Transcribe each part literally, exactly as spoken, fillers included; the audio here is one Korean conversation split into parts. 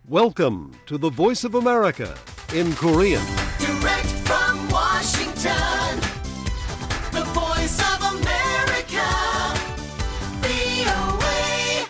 Welcome to the Voice of America in Korean. Direct from Washington, the Voice of America, 브이오에이.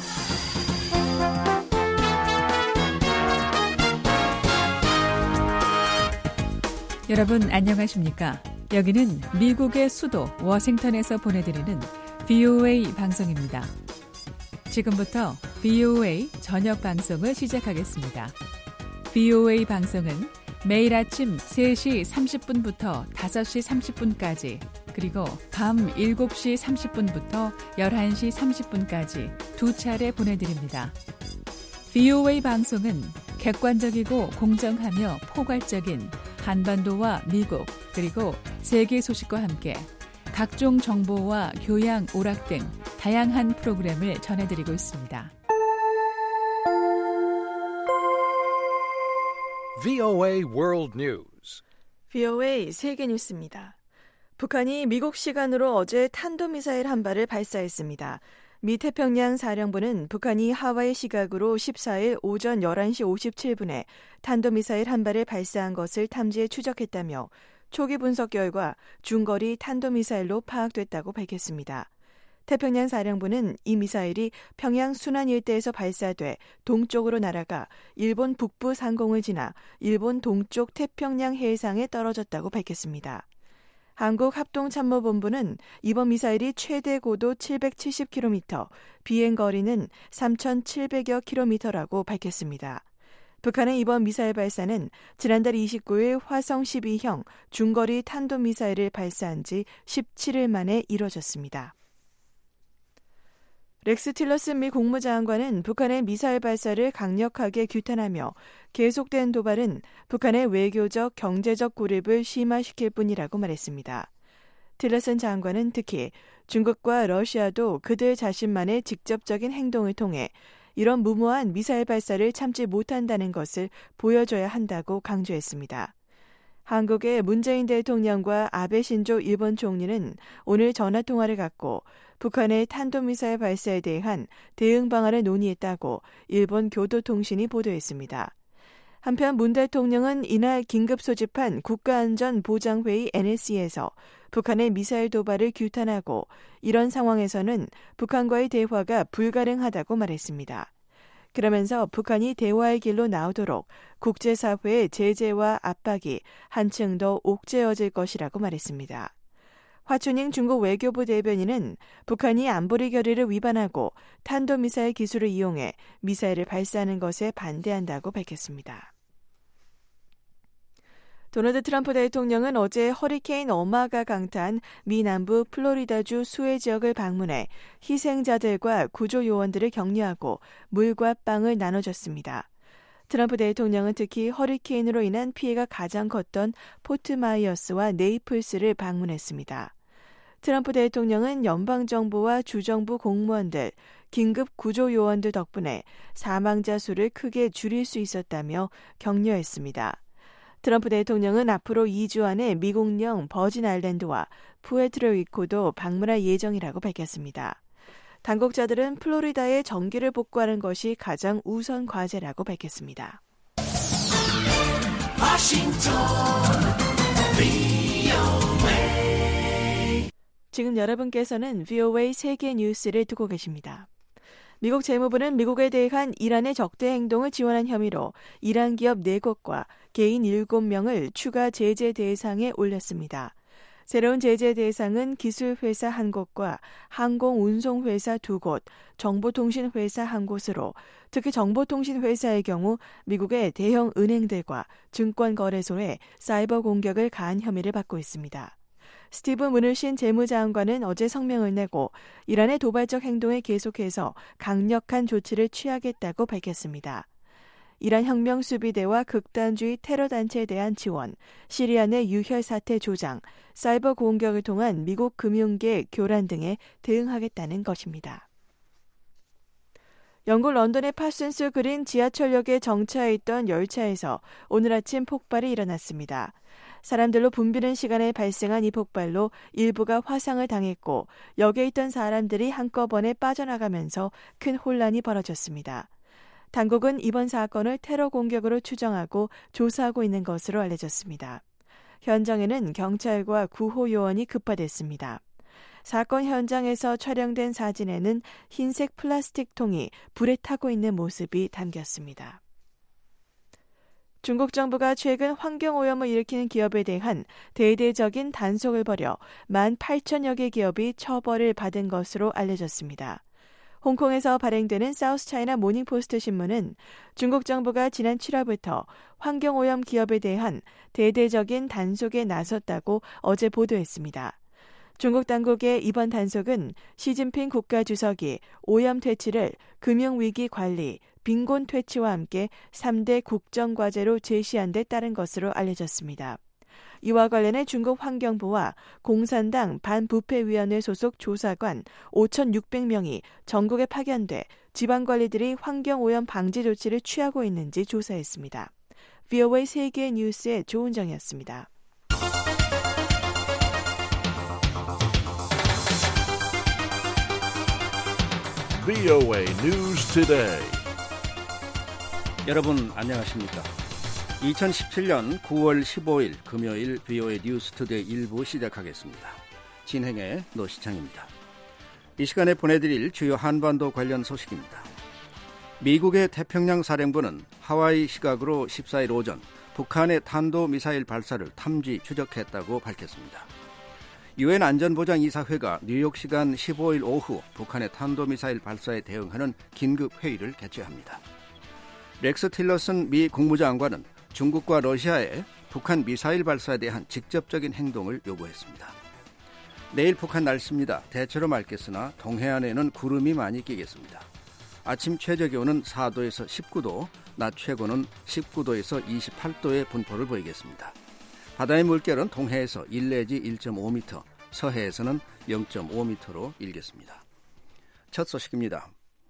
여러분 안녕하십니까? 여기는 미국의 수도 워싱턴에서 보내드리는 브이오에이 방송입니다. 지금부터 브이오에이 저녁 방송을 시작하겠습니다. 브이오에이 방송은 매일 아침 세 시 삼십 분부터 다섯 시 삼십 분까지 그리고 밤 일곱 시 삼십 분부터 열한 시 삼십 분까지 두 차례 보내드립니다. 브이오에이 방송은 객관적이고 공정하며 포괄적인 한반도와 미국 그리고 세계 소식과 함께 각종 정보와 교양, 오락 등 다양한 프로그램을 전해드리고 있습니다. 브이오에이 World News. 브이오에이 세계 뉴스입니다. 북한이 미국 시간으로 어제 탄도미사일 한 발을 발사했습니다. 미 태평양 사령부는 북한이 하와이 시각으로 십사일 오전 열한 시 오십칠 분에 탄도미사일 한 발을 발사한 것을 탐지해 추적했다며 초기 분석 결과 중거리 탄도미사일로 파악됐다고 밝혔습니다. 태평양 사령부는 이 미사일이 평양 순안 일대에서 발사돼 동쪽으로 날아가 일본 북부 상공을 지나 일본 동쪽 태평양 해상에 떨어졌다고 밝혔습니다. 한국합동참모본부는 이번 미사일이 최대 고도 칠백칠십 킬로미터, 비행거리는 삼천칠백여 킬로미터라고 밝혔습니다. 북한의 이번 미사일 발사는 지난달 이십구일 화성 십이형 중거리 탄도미사일을 발사한 지 십칠일 만에 이뤄졌습니다. 렉스 틸러슨 미 국무장관은 북한의 미사일 발사를 강력하게 규탄하며 계속된 도발은 북한의 외교적, 경제적 고립을 심화시킬 뿐이라고 말했습니다. 틸러슨 장관은 특히 중국과 러시아도 그들 자신만의 직접적인 행동을 통해 이런 무모한 미사일 발사를 참지 못한다는 것을 보여줘야 한다고 강조했습니다. 한국의 문재인 대통령과 아베 신조 일본 총리는 오늘 전화통화를 갖고 북한의 탄도미사일 발사에 대한 대응 방안을 논의했다고 일본 교도통신이 보도했습니다. 한편 문 대통령은 이날 긴급 소집한 국가안전보장회의 엔에스씨에서 북한의 미사일 도발을 규탄하고 이런 상황에서는 북한과의 대화가 불가능하다고 말했습니다. 그러면서 북한이 대화의 길로 나오도록 국제사회의 제재와 압박이 한층 더 옥죄어질 것이라고 말했습니다. 화춘잉 중국 외교부 대변인은 북한이 안보리 결의를 위반하고 탄도미사일 기술을 이용해 미사일을 발사하는 것에 반대한다고 밝혔습니다. 도널드 트럼프 대통령은 어제 허리케인 어마가 강타한 미 남부 플로리다주 수해 지역을 방문해 희생자들과 구조 요원들을 격려하고 물과 빵을 나눠줬습니다. 트럼프 대통령은 특히 허리케인으로 인한 피해가 가장 컸던 포트마이어스와 네이플스를 방문했습니다. 트럼프 대통령은 연방정부와 주정부 공무원들, 긴급 구조 요원들 덕분에 사망자 수를 크게 줄일 수 있었다며 격려했습니다. 트럼프 대통령은 앞으로 이 주 안에 미국령 버진 아일랜드와 푸에르토리코도 방문할 예정이라고 밝혔습니다. 당국자들은 플로리다에 전기를 복구하는 것이 가장 우선 과제라고 밝혔습니다. 지금 여러분께서는 브이오에이 세계 뉴스를 듣고 계십니다. 미국 재무부는 미국에 대한 이란의 적대 행동을 지원한 혐의로 이란 기업 네 곳과 개인 일곱 명을 추가 제재 대상에 올렸습니다. 새로운 제재 대상은 기술회사 한 곳과 항공운송회사 두 곳, 정보통신회사 한 곳으로 특히 정보통신회사의 경우 미국의 대형 은행들과 증권거래소에 사이버 공격을 가한 혐의를 받고 있습니다. 스티브 무누신 재무장관은 어제 성명을 내고 이란의 도발적 행동에 계속해서 강력한 조치를 취하겠다고 밝혔습니다. 이란 혁명수비대와 극단주의 테러단체에 대한 지원, 시리아 내 유혈 사태 조장, 사이버 공격을 통한 미국 금융계 교란 등에 대응하겠다는 것입니다. 영국 런던의 파슨스 그린 지하철역에 정차해 있던 열차에서 오늘 아침 폭발이 일어났습니다. 사람들로 붐비는 시간에 발생한 이 폭발로 일부가 화상을 당했고 역에 있던 사람들이 한꺼번에 빠져나가면서 큰 혼란이 벌어졌습니다. 당국은 이번 사건을 테러 공격으로 추정하고 조사하고 있는 것으로 알려졌습니다. 현장에는 경찰과 구호 요원이 급파됐습니다. 사건 현장에서 촬영된 사진에는 흰색 플라스틱 통이 불에 타고 있는 모습이 담겼습니다. 중국 정부가 최근 환경오염을 일으키는 기업에 대한 대대적인 단속을 벌여 만 팔천여 개 기업이 처벌을 받은 것으로 알려졌습니다. 홍콩에서 발행되는 사우스차이나 모닝포스트 신문은 중국 정부가 지난 칠월부터 환경오염 기업에 대한 대대적인 단속에 나섰다고 어제 보도했습니다. 중국 당국의 이번 단속은 시진핑 국가주석이 오염 퇴치를 금융위기 관리, 빈곤 퇴치와 함께 삼 대 국정과제로 제시한 데 따른 것으로 알려졌습니다. 이와 관련해 중국 환경부와 공산당 반부패위원회 소속 조사관 오천육백 명이 전국에 파견돼 지방관리들이 환경오염 방지 조치를 취하고 있는지 조사했습니다. 브이오에이 세계 뉴스의 조은정이었습니다. 브이오에이 News Today. 여러분 안녕하십니까? 이천십칠년 구월 십오일 금요일 브이오에이 뉴스 투데이 일부 시작하겠습니다. 진행의 노시창입니다. 이 시간에 보내드릴 주요 한반도 관련 소식입니다. 미국의 태평양 사령부는 하와이 시각으로 십사일 오전 북한의 탄도미사일 발사를 탐지 추적했다고 밝혔습니다. 유엔 안전보장이사회가 뉴욕 시간 십오일 오후 북한의 탄도미사일 발사에 대응하는 긴급회의를 개최합니다. 렉스 틸러슨 미 국무장관은 중국과 러시아에 북한 미사일 발사에 대한 직접적인 행동을 요구했습니다. 내일 북한 날씨입니다. 대체로 맑겠으나 동해안에는 구름이 많이 끼겠습니다. 아침 최저기온은 사도에서 십구도, 낮 최고는 십구도에서 이십팔도의 분포를 보이겠습니다. 바다의 물결은 동해에서 일 내지 일 점 오 미터, 서해에서는 영 점 오 미터로 일겠습니다. 첫 소식입니다.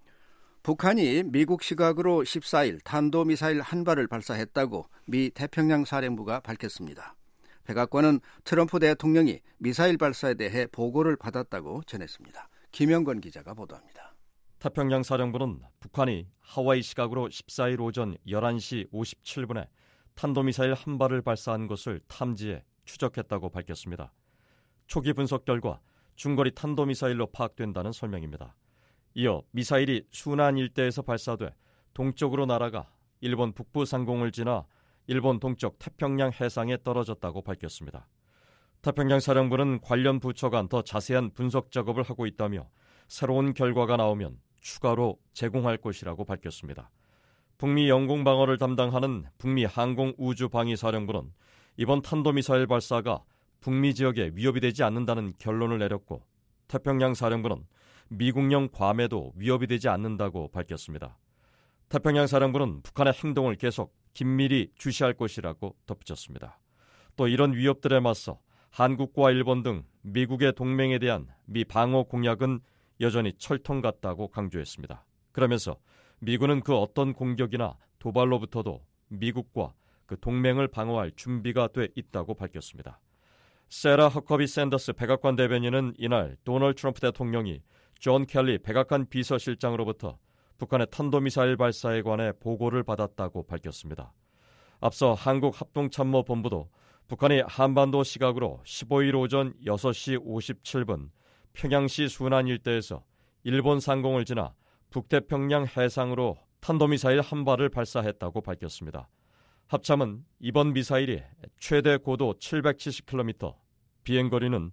북한이 미국 시각으로 십사일 탄도미사일 한 발을 발사했다고 미 태평양 사령부가 밝혔습니다. 백악관은 트럼프 대통령이 미사일 발사에 대해 보고를 받았다고 전했습니다. 김영건 기자가 보도합니다. 태평양 사령부는 북한이 하와이 시각으로 십사일 오전 열한시 오십칠분에 탄도미사일 한 발을 발사한 것을 탐지해 추적했다고 밝혔습니다. 초기 분석 결과 중거리 탄도미사일로 파악된다는 설명입니다. 이어 미사일이 순안 일대에서 발사돼 동쪽으로 날아가 일본 북부 상공을 지나 일본 동쪽 태평양 해상에 떨어졌다고 밝혔습니다. 태평양 사령부는 관련 부처 간 더 자세한 분석 작업을 하고 있다며 새로운 결과가 나오면 추가로 제공할 것이라고 밝혔습니다. 북미 영공방어를 담당하는 북미 항공우주방위사령부는 이번 탄도미사일 발사가 북미 지역에 위협이 되지 않는다는 결론을 내렸고 태평양 사령부는 미국령 괌에도 위협이 되지 않는다고 밝혔습니다. 태평양 사령부는 북한의 행동을 계속 긴밀히 주시할 것이라고 덧붙였습니다. 또 이런 위협들에 맞서 한국과 일본 등 미국의 동맹에 대한 미 방어 공약은 여전히 철통 같다고 강조했습니다. 그러면서 미군은 그 어떤 공격이나 도발로부터도 미국과 그 동맹을 방어할 준비가 돼 있다고 밝혔습니다. 세라 허커비 샌더스 백악관 대변인은 이날 도널드 트럼프 대통령이 존 켈리 백악관 비서실장으로부터 북한의 탄도미사일 발사에 관해 보고를 받았다고 밝혔습니다. 앞서 한국합동참모본부도 북한이 한반도 시각으로 십오일 오전 여섯시 오십칠분 평양시 순안 일대에서 일본 상공을 지나 북태평양 해상으로 탄도미사일 한 발을 발사했다고 밝혔습니다. 합참은 이번 미사일이 최대 고도 칠백칠십 킬로미터, 비행거리는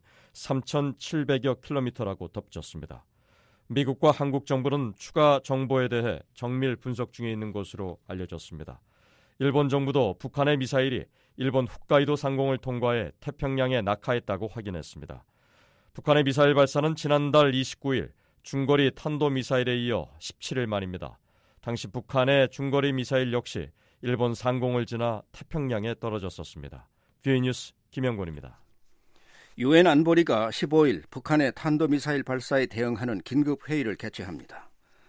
삼천칠백여 킬로미터라고 덧붙였습니다. 미국과 한국 정부는 추가 정보에 대해 정밀 분석 중에 있는 것으로 알려졌습니다. 일본 정부도 북한의 미사일이 일본 홋카이도 상공을 통과해 태평양에 낙하했다고 확인했습니다. 북한의 미사일 발사는 지난달 이십구일 중거리 탄도미사일에 이어 십칠일 만입니다. 당시 북한의 중거리 미사일 역시 일본 상공을 지나 태평양에 떨어졌었습니다. 브이오에이 뉴스 김영곤입니다. 유엔 안보리가 십오일 북한의 탄도미사일 발사에 대응하는 긴급회의를 개최합니다.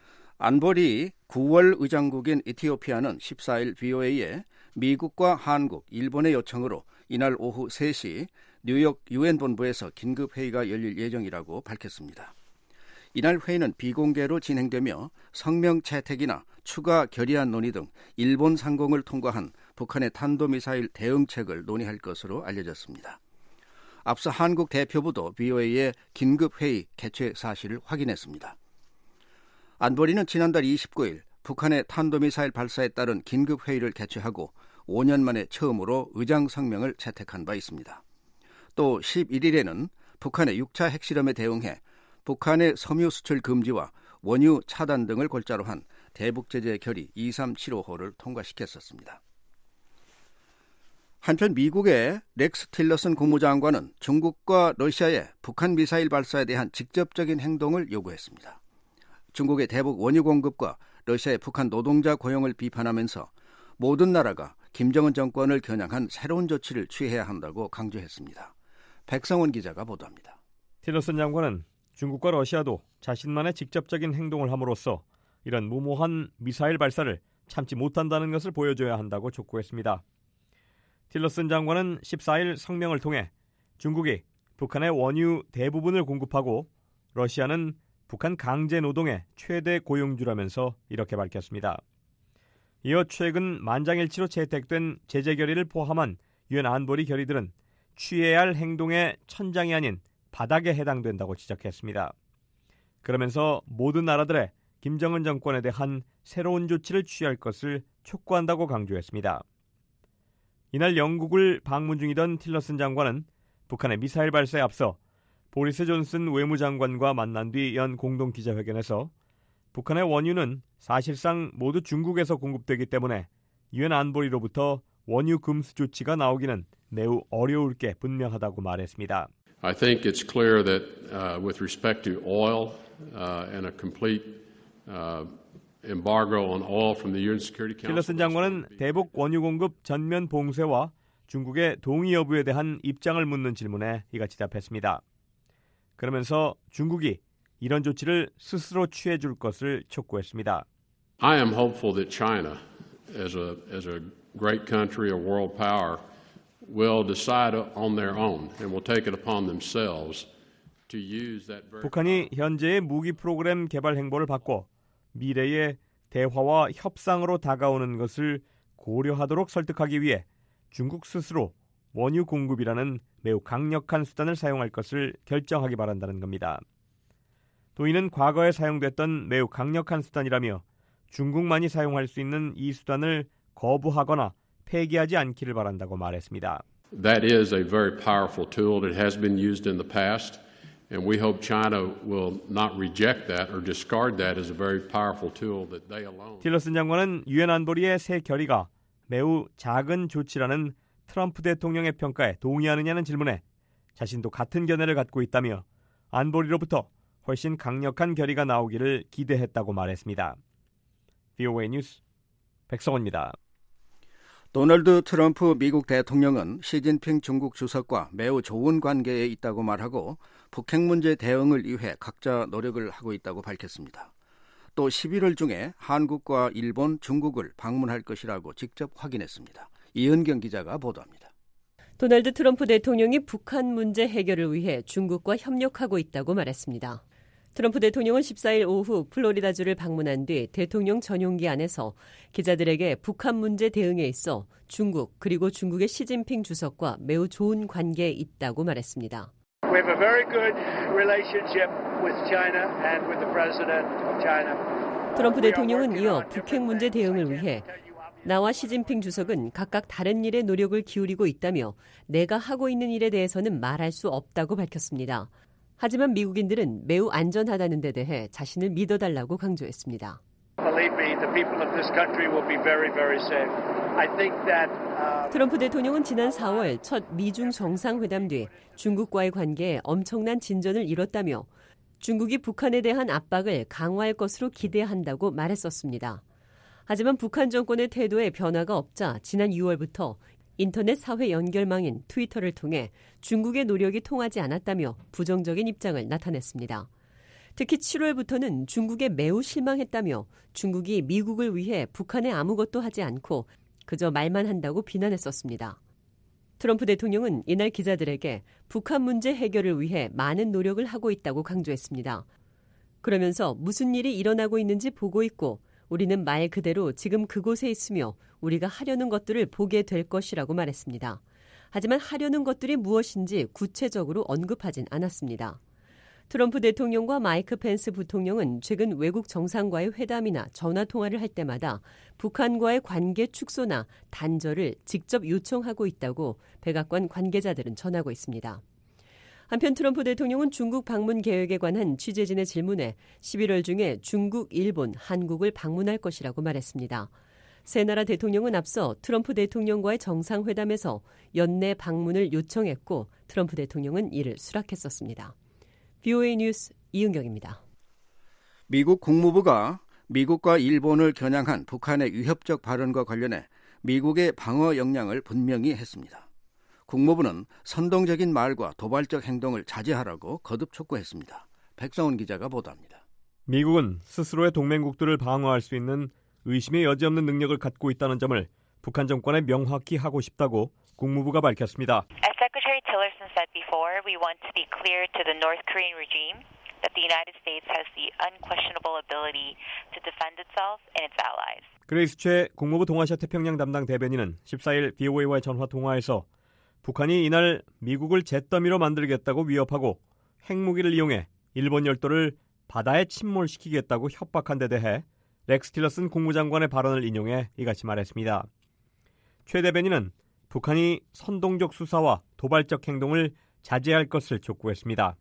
안보리 구월 의장국인 이티오피아는 십사일 브이오에이에 미국과 한국, 일본의 요청으로 이날 오후 세시 뉴욕 유엔 본부에서 긴급회의가 열릴 예정이라고 밝혔습니다. 이날 회의는 비공개로 진행되며 성명 채택이나 추가 결의안 논의 등 일본 상공을 통과한 북한의 탄도미사일 대응책을 논의할 것으로 알려졌습니다. 앞서 한국 대표부도 브이오에이의 긴급회의 개최 사실을 확인했습니다. 안보리는 지난달 이십구일 북한의 탄도미사일 발사에 따른 긴급회의를 개최하고 오 년 만에 처음으로 의장 성명을 채택한 바 있습니다. 또 십일일에는 북한의 육 차 핵실험에 대응해 북한의 섬유 수출 금지와 원유 차단 등을 골자로 한 대북제재 결의 이삼칠오호를 통과시켰었습니다. 한편 미국의 렉스 틸러슨 국무장관은 중국과 러시아의 북한 미사일 발사에 대한 직접적인 행동을 요구했습니다. 중국의 대북 원유 공급과 러시아의 북한 노동자 고용을 비판하면서 모든 나라가 김정은 정권을 겨냥한 새로운 조치를 취해야 한다고 강조했습니다. 백성원 기자가 보도합니다. 틸러슨 장관은 중국과 러시아도 자신만의 직접적인 행동을 함으로써 이런 무모한 미사일 발사를 참지 못한다는 것을 보여줘야 한다고 촉구했습니다. 틸러슨 장관은 십사일 성명을 통해 중국이 북한의 원유 대부분을 공급하고 러시아는 북한 강제 노동의 최대 고용주라면서 이렇게 밝혔습니다. 이어 최근 만장일치로 채택된 제재 결의를 포함한 유엔 안보리 결의들은 취해야 할 행동의 천장이 아닌 바닥에 해당된다고 지적했습니다. 그러면서 모든 나라들의 김정은 정권에 대한 새로운 조치를 취할 것을 촉구한다고 강조했습니다. 이날 영국을 방문 중이던 틸러슨 장관은 북한의 미사일 발사에 앞서 보리스 존슨 외무장관과 만난 뒤 연 공동기자회견에서 북한의 원유는 사실상 모두 중국에서 공급되기 때문에 유엔 안보리로부터 원유 금수 조치가 나오기는 매우 어려울 게 분명하다고 말했습니다. I think it's clear that uh, with respect to oil uh, and a complete uh, embargo on oil from the U N Security Council. 틸러슨 장관은 대북 원유 공급 전면 봉쇄와 중국의 동의 여부에 대한 입장을 묻는 질문에 이같이 답했습니다. 그러면서 중국이 이런 조치를 스스로 취해 줄 것을 촉구했습니다. I am hopeful that China, as a as a great country, a world power, will decide on their own and will take it upon themselves to use that very 북한이 현재의 무기 프로그램 개발 행보를 바꿔 미래의 대화와 협상으로 다가오는 것을 고려하도록 설득하기 위해 중국 스스로 원유 공급이라는 매우 강력한 수단을 사용할 것을 결정하기 바란다는 겁니다. 또 이는 과거에 사용됐던 매우 강력한 수단이라며 중국만이 사용할 수 있는 이 수단을 거부하거나 폐기하지 않기를 바란다고 말했습니다. That is a very powerful tool. It has been used in the past, and we hope China will not reject that or discard that as a very powerful tool that they alone. 틸러슨 장관은 유엔 안보리의 새 결의가 매우 작은 조치라는 트럼프 대통령의 평가에 동의하느냐는 질문에 자신도 같은 견해를 갖고 있다며 안보리로부터 훨씬 강력한 결의가 나오기를 기대했다고 말했습니다. 브이오에이 뉴스 백성원입니다. 도널드 트럼프 미국 대통령은 시진핑 중국 주석과 매우 좋은 관계에 있다고 말하고 북핵 문제 대응을 위해 각자 노력을 하고 있다고 밝혔습니다. 또 십일월 중에 한국과 일본, 중국을 방문할 것이라고 직접 확인했습니다. 이은경 기자가 보도합니다. 도널드 트럼프 대통령이 북한 문제 해결을 위해 중국과 협력하고 있다고 말했습니다. 트럼프 대통령은 십사일 오후 플로리다주를 방문한 뒤 대통령 전용기 안에서 기자들에게 북한 문제 대응에 있어 중국 그리고 중국의 시진핑 주석과 매우 좋은 관계에 있다고 말했습니다. We have a very good relationship with China and with the president of China. 트럼프 대통령은 이어 북핵 문제 대응을 위해 나와 시진핑 주석은 각각 다른 일에 노력을 기울이고 있다며 내가 하고 있는 일에 대해서는 말할 수 없다고 밝혔습니다. 하지만 미국인들은 매우 안전하다는 데 대해 자신을 믿어달라고 강조했습니다. 트럼프 대통령은 지난 사월 첫 미중 정상회담 뒤 중국과의 관계에 엄청난 진전을 이뤘다며 중국이 북한에 대한 압박을 강화할 것으로 기대한다고 말했었습니다. 하지만 북한 정권의 태도에 변화가 없자 지난 유월부터 인터넷 사회 연결망인 트위터를 통해 중국의 노력이 통하지 않았다며 부정적인 입장을 나타냈습니다. 특히 칠월부터는 중국에 매우 실망했다며 중국이 미국을 위해 북한에 아무것도 하지 않고 그저 말만 한다고 비난했었습니다. 트럼프 대통령은 이날 기자들에게 북한 문제 해결을 위해 많은 노력을 하고 있다고 강조했습니다. 그러면서 무슨 일이 일어나고 있는지 보고 있고 우리는 말 그대로 지금 그곳에 있으며 우리가 하려는 것들을 보게 될 것이라고 말했습니다. 하지만 하려는 것들이 무엇인지 구체적으로 언급하진 않았습니다. 트럼프 대통령과 마이크 펜스 부통령은 최근 외국 정상과의 회담이나 전화 통화를 할 때마다 북한과의 관계 축소나 단절을 직접 요청하고 있다고 백악관 관계자들은 전하고 있습니다. 한편 트럼프 대통령은 중국 방문 계획에 관한 취재진의 질문에 십일월 중에 중국, 일본, 한국을 방문할 것이라고 말했습니다. 세 나라 대통령은 앞서 트럼프 대통령과의 정상회담에서 연내 방문을 요청했고 트럼프 대통령은 이를 수락했었습니다. 비오에이 뉴스 이은경입니다. 미국 국무부가 미국과 일본을 겨냥한 북한의 위협적 발언과 관련해 미국의 방어 역량을 분명히 했습니다. 국무부는 선동적인 말과 도발적 행동을 자제하라고 거듭 촉구했습니다. 백성훈 기자가 보도합니다. 미국은 스스로의 동맹국들을 방어할 수 있는 의심의 여지없는 능력을 갖고 있다는 점을 북한 정권에 명확히 하고 싶다고 국무부가 밝혔습니다. As Secretary Tillerson said before, we want to be clear to the North Korean regime that the United States has the unquestionable ability to defend itself and its allies. 그레이스 최 국무부 동아시아 태평양 담당 대변인은 십사일 비오에이와의 전화 통화에서 북한이 이날 미국을 잿더미로 만들겠다고 위협하고 핵무기를 이용해 일본 열도를 바다에 침몰시키겠다고 협박한 데 대해 렉스 틸러슨 국무장관의 발언을 인용해 이같이 말했습니다. 최 대변인은 북한이 선동적 수사와 도발적 행동을 자제할 것을 촉구했습니다.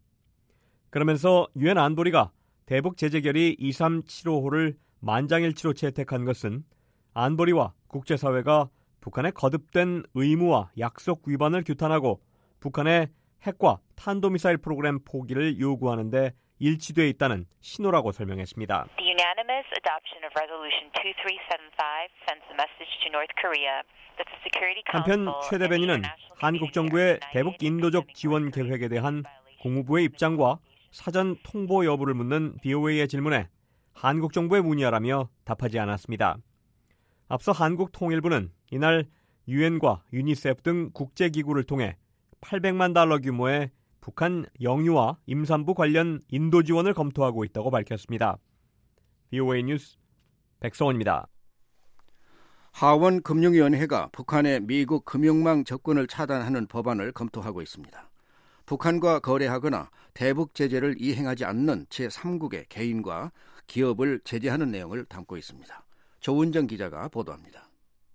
그러면서 유엔 안보리가 대북 제재 결의 이삼칠오호를 만장일치로 채택한 것은 안보리와 국제사회가 북한의 거듭된 의무와 약속 위반을 규탄하고 북한의 핵과 탄도미사일 프로그램 포기를 요구하는 데 일치돼 있다는 신호라고 설명했습니다. The unanimous adoption of Resolution 이삼삼칠 sends a message to North Korea that the Security Council 한편 최 대변인은 한국 정부의 대북 인도적 지원 계획에 대한 국무부의 입장과 사전 통보 여부를 묻는 비오에이의 질문에 한국 정부에 문의하라며 답하지 않았습니다. 앞서 한국통일부는 이날 유엔과 유니세프 등 국제기구를 통해 팔백만 달러 규모의 북한 영유아 임산부 관련 인도 지원을 검토하고 있다고 밝혔습니다. 비오에이 뉴스 백성원입니다. 하원금융위원회가 북한의 미국 금융망 접근을 차단하는 법안을 검토하고 있습니다. 북한과 거래하거나 대북 제재를 이행하지 않는 제삼국의 개인과 기업을 제재하는 내용을 담고 있습니다. 조은정 기자가 보도합니다.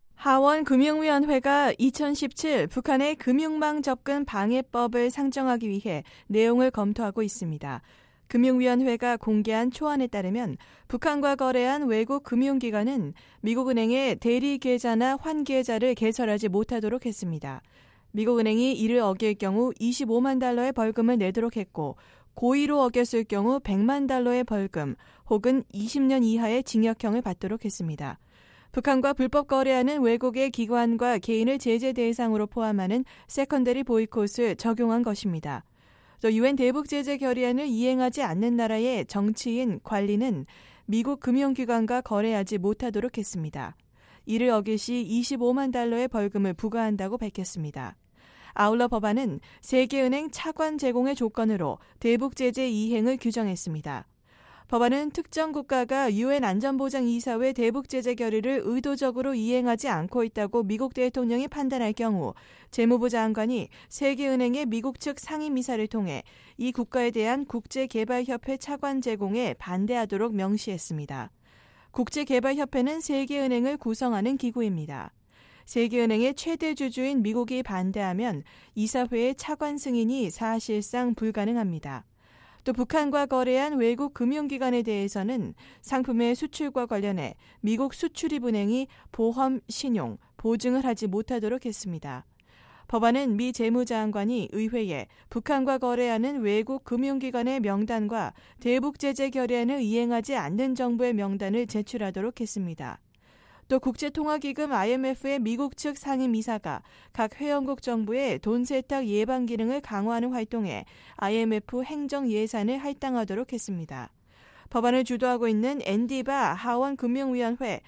하원금융위원회가 이천십칠 북한의 금융망 접근 방해법을 상정하기 위해 내용을 검토하고 있습니다. 금융위원회가 공개한 초안에 따르면 북한과 거래한 외국 금융기관은 미국은행의 대리계좌나 환계좌를 개설하지 못하도록 했습니다. 미국은행이 이를 어길 경우 이십오만 달러의 벌금을 내도록 했고 고의로 어겼을 경우 백만 달러의 벌금 혹은 이십 년 이하의 징역형을 받도록 했습니다. 북한과 불법 거래하는 외국의 기관과 개인을 제재 대상으로 포함하는 세컨더리 보이콧을 적용한 것입니다. 또 유엔 대북 제재 결의안을 이행하지 않는 나라의 정치인, 관리는 미국 금융기관과 거래하지 못하도록 했습니다. 이를 어길 시 이십오만 달러의 벌금을 부과한다고 밝혔습니다. 아울러 법안은 세계은행 차관 제공의 조건으로 대북 제재 이행을 규정했습니다. 법안은 특정 국가가 유엔 안전보장이사회 대북 제재 결의를 의도적으로 이행하지 않고 있다고 미국 대통령이 판단할 경우 재무부 장관이 세계은행의 미국 측 상임이사를 통해 이 국가에 대한 국제개발협회 차관 제공에 반대하도록 명시했습니다. 국제개발협회는 세계은행을 구성하는 기구입니다. 세계은행의 최대 주주인 미국이 반대하면 이사회의 차관 승인이 사실상 불가능합니다. 또 북한과 거래한 외국 금융기관에 대해서는 상품의 수출과 관련해 미국 수출입은행이 보험, 신용, 보증을 하지 못하도록 했습니다. 법안은 미 재무장관이 의회에 북한과 거래하는 외국 금융기관의 명단과 대북 제재 결의안을 이행하지 않는 정부의 명단을 제출하도록 했습니다. 또 국제통화기금 아이엠에프의 미국 측 상임이사가 각 회원국 정부의 돈 세탁 예방 기능을 강화하는 활동에 아이엠에프 행정 예산을 할당하도록 했습니다. 법안을 주도하고 있는 앤디바 하원금융위원회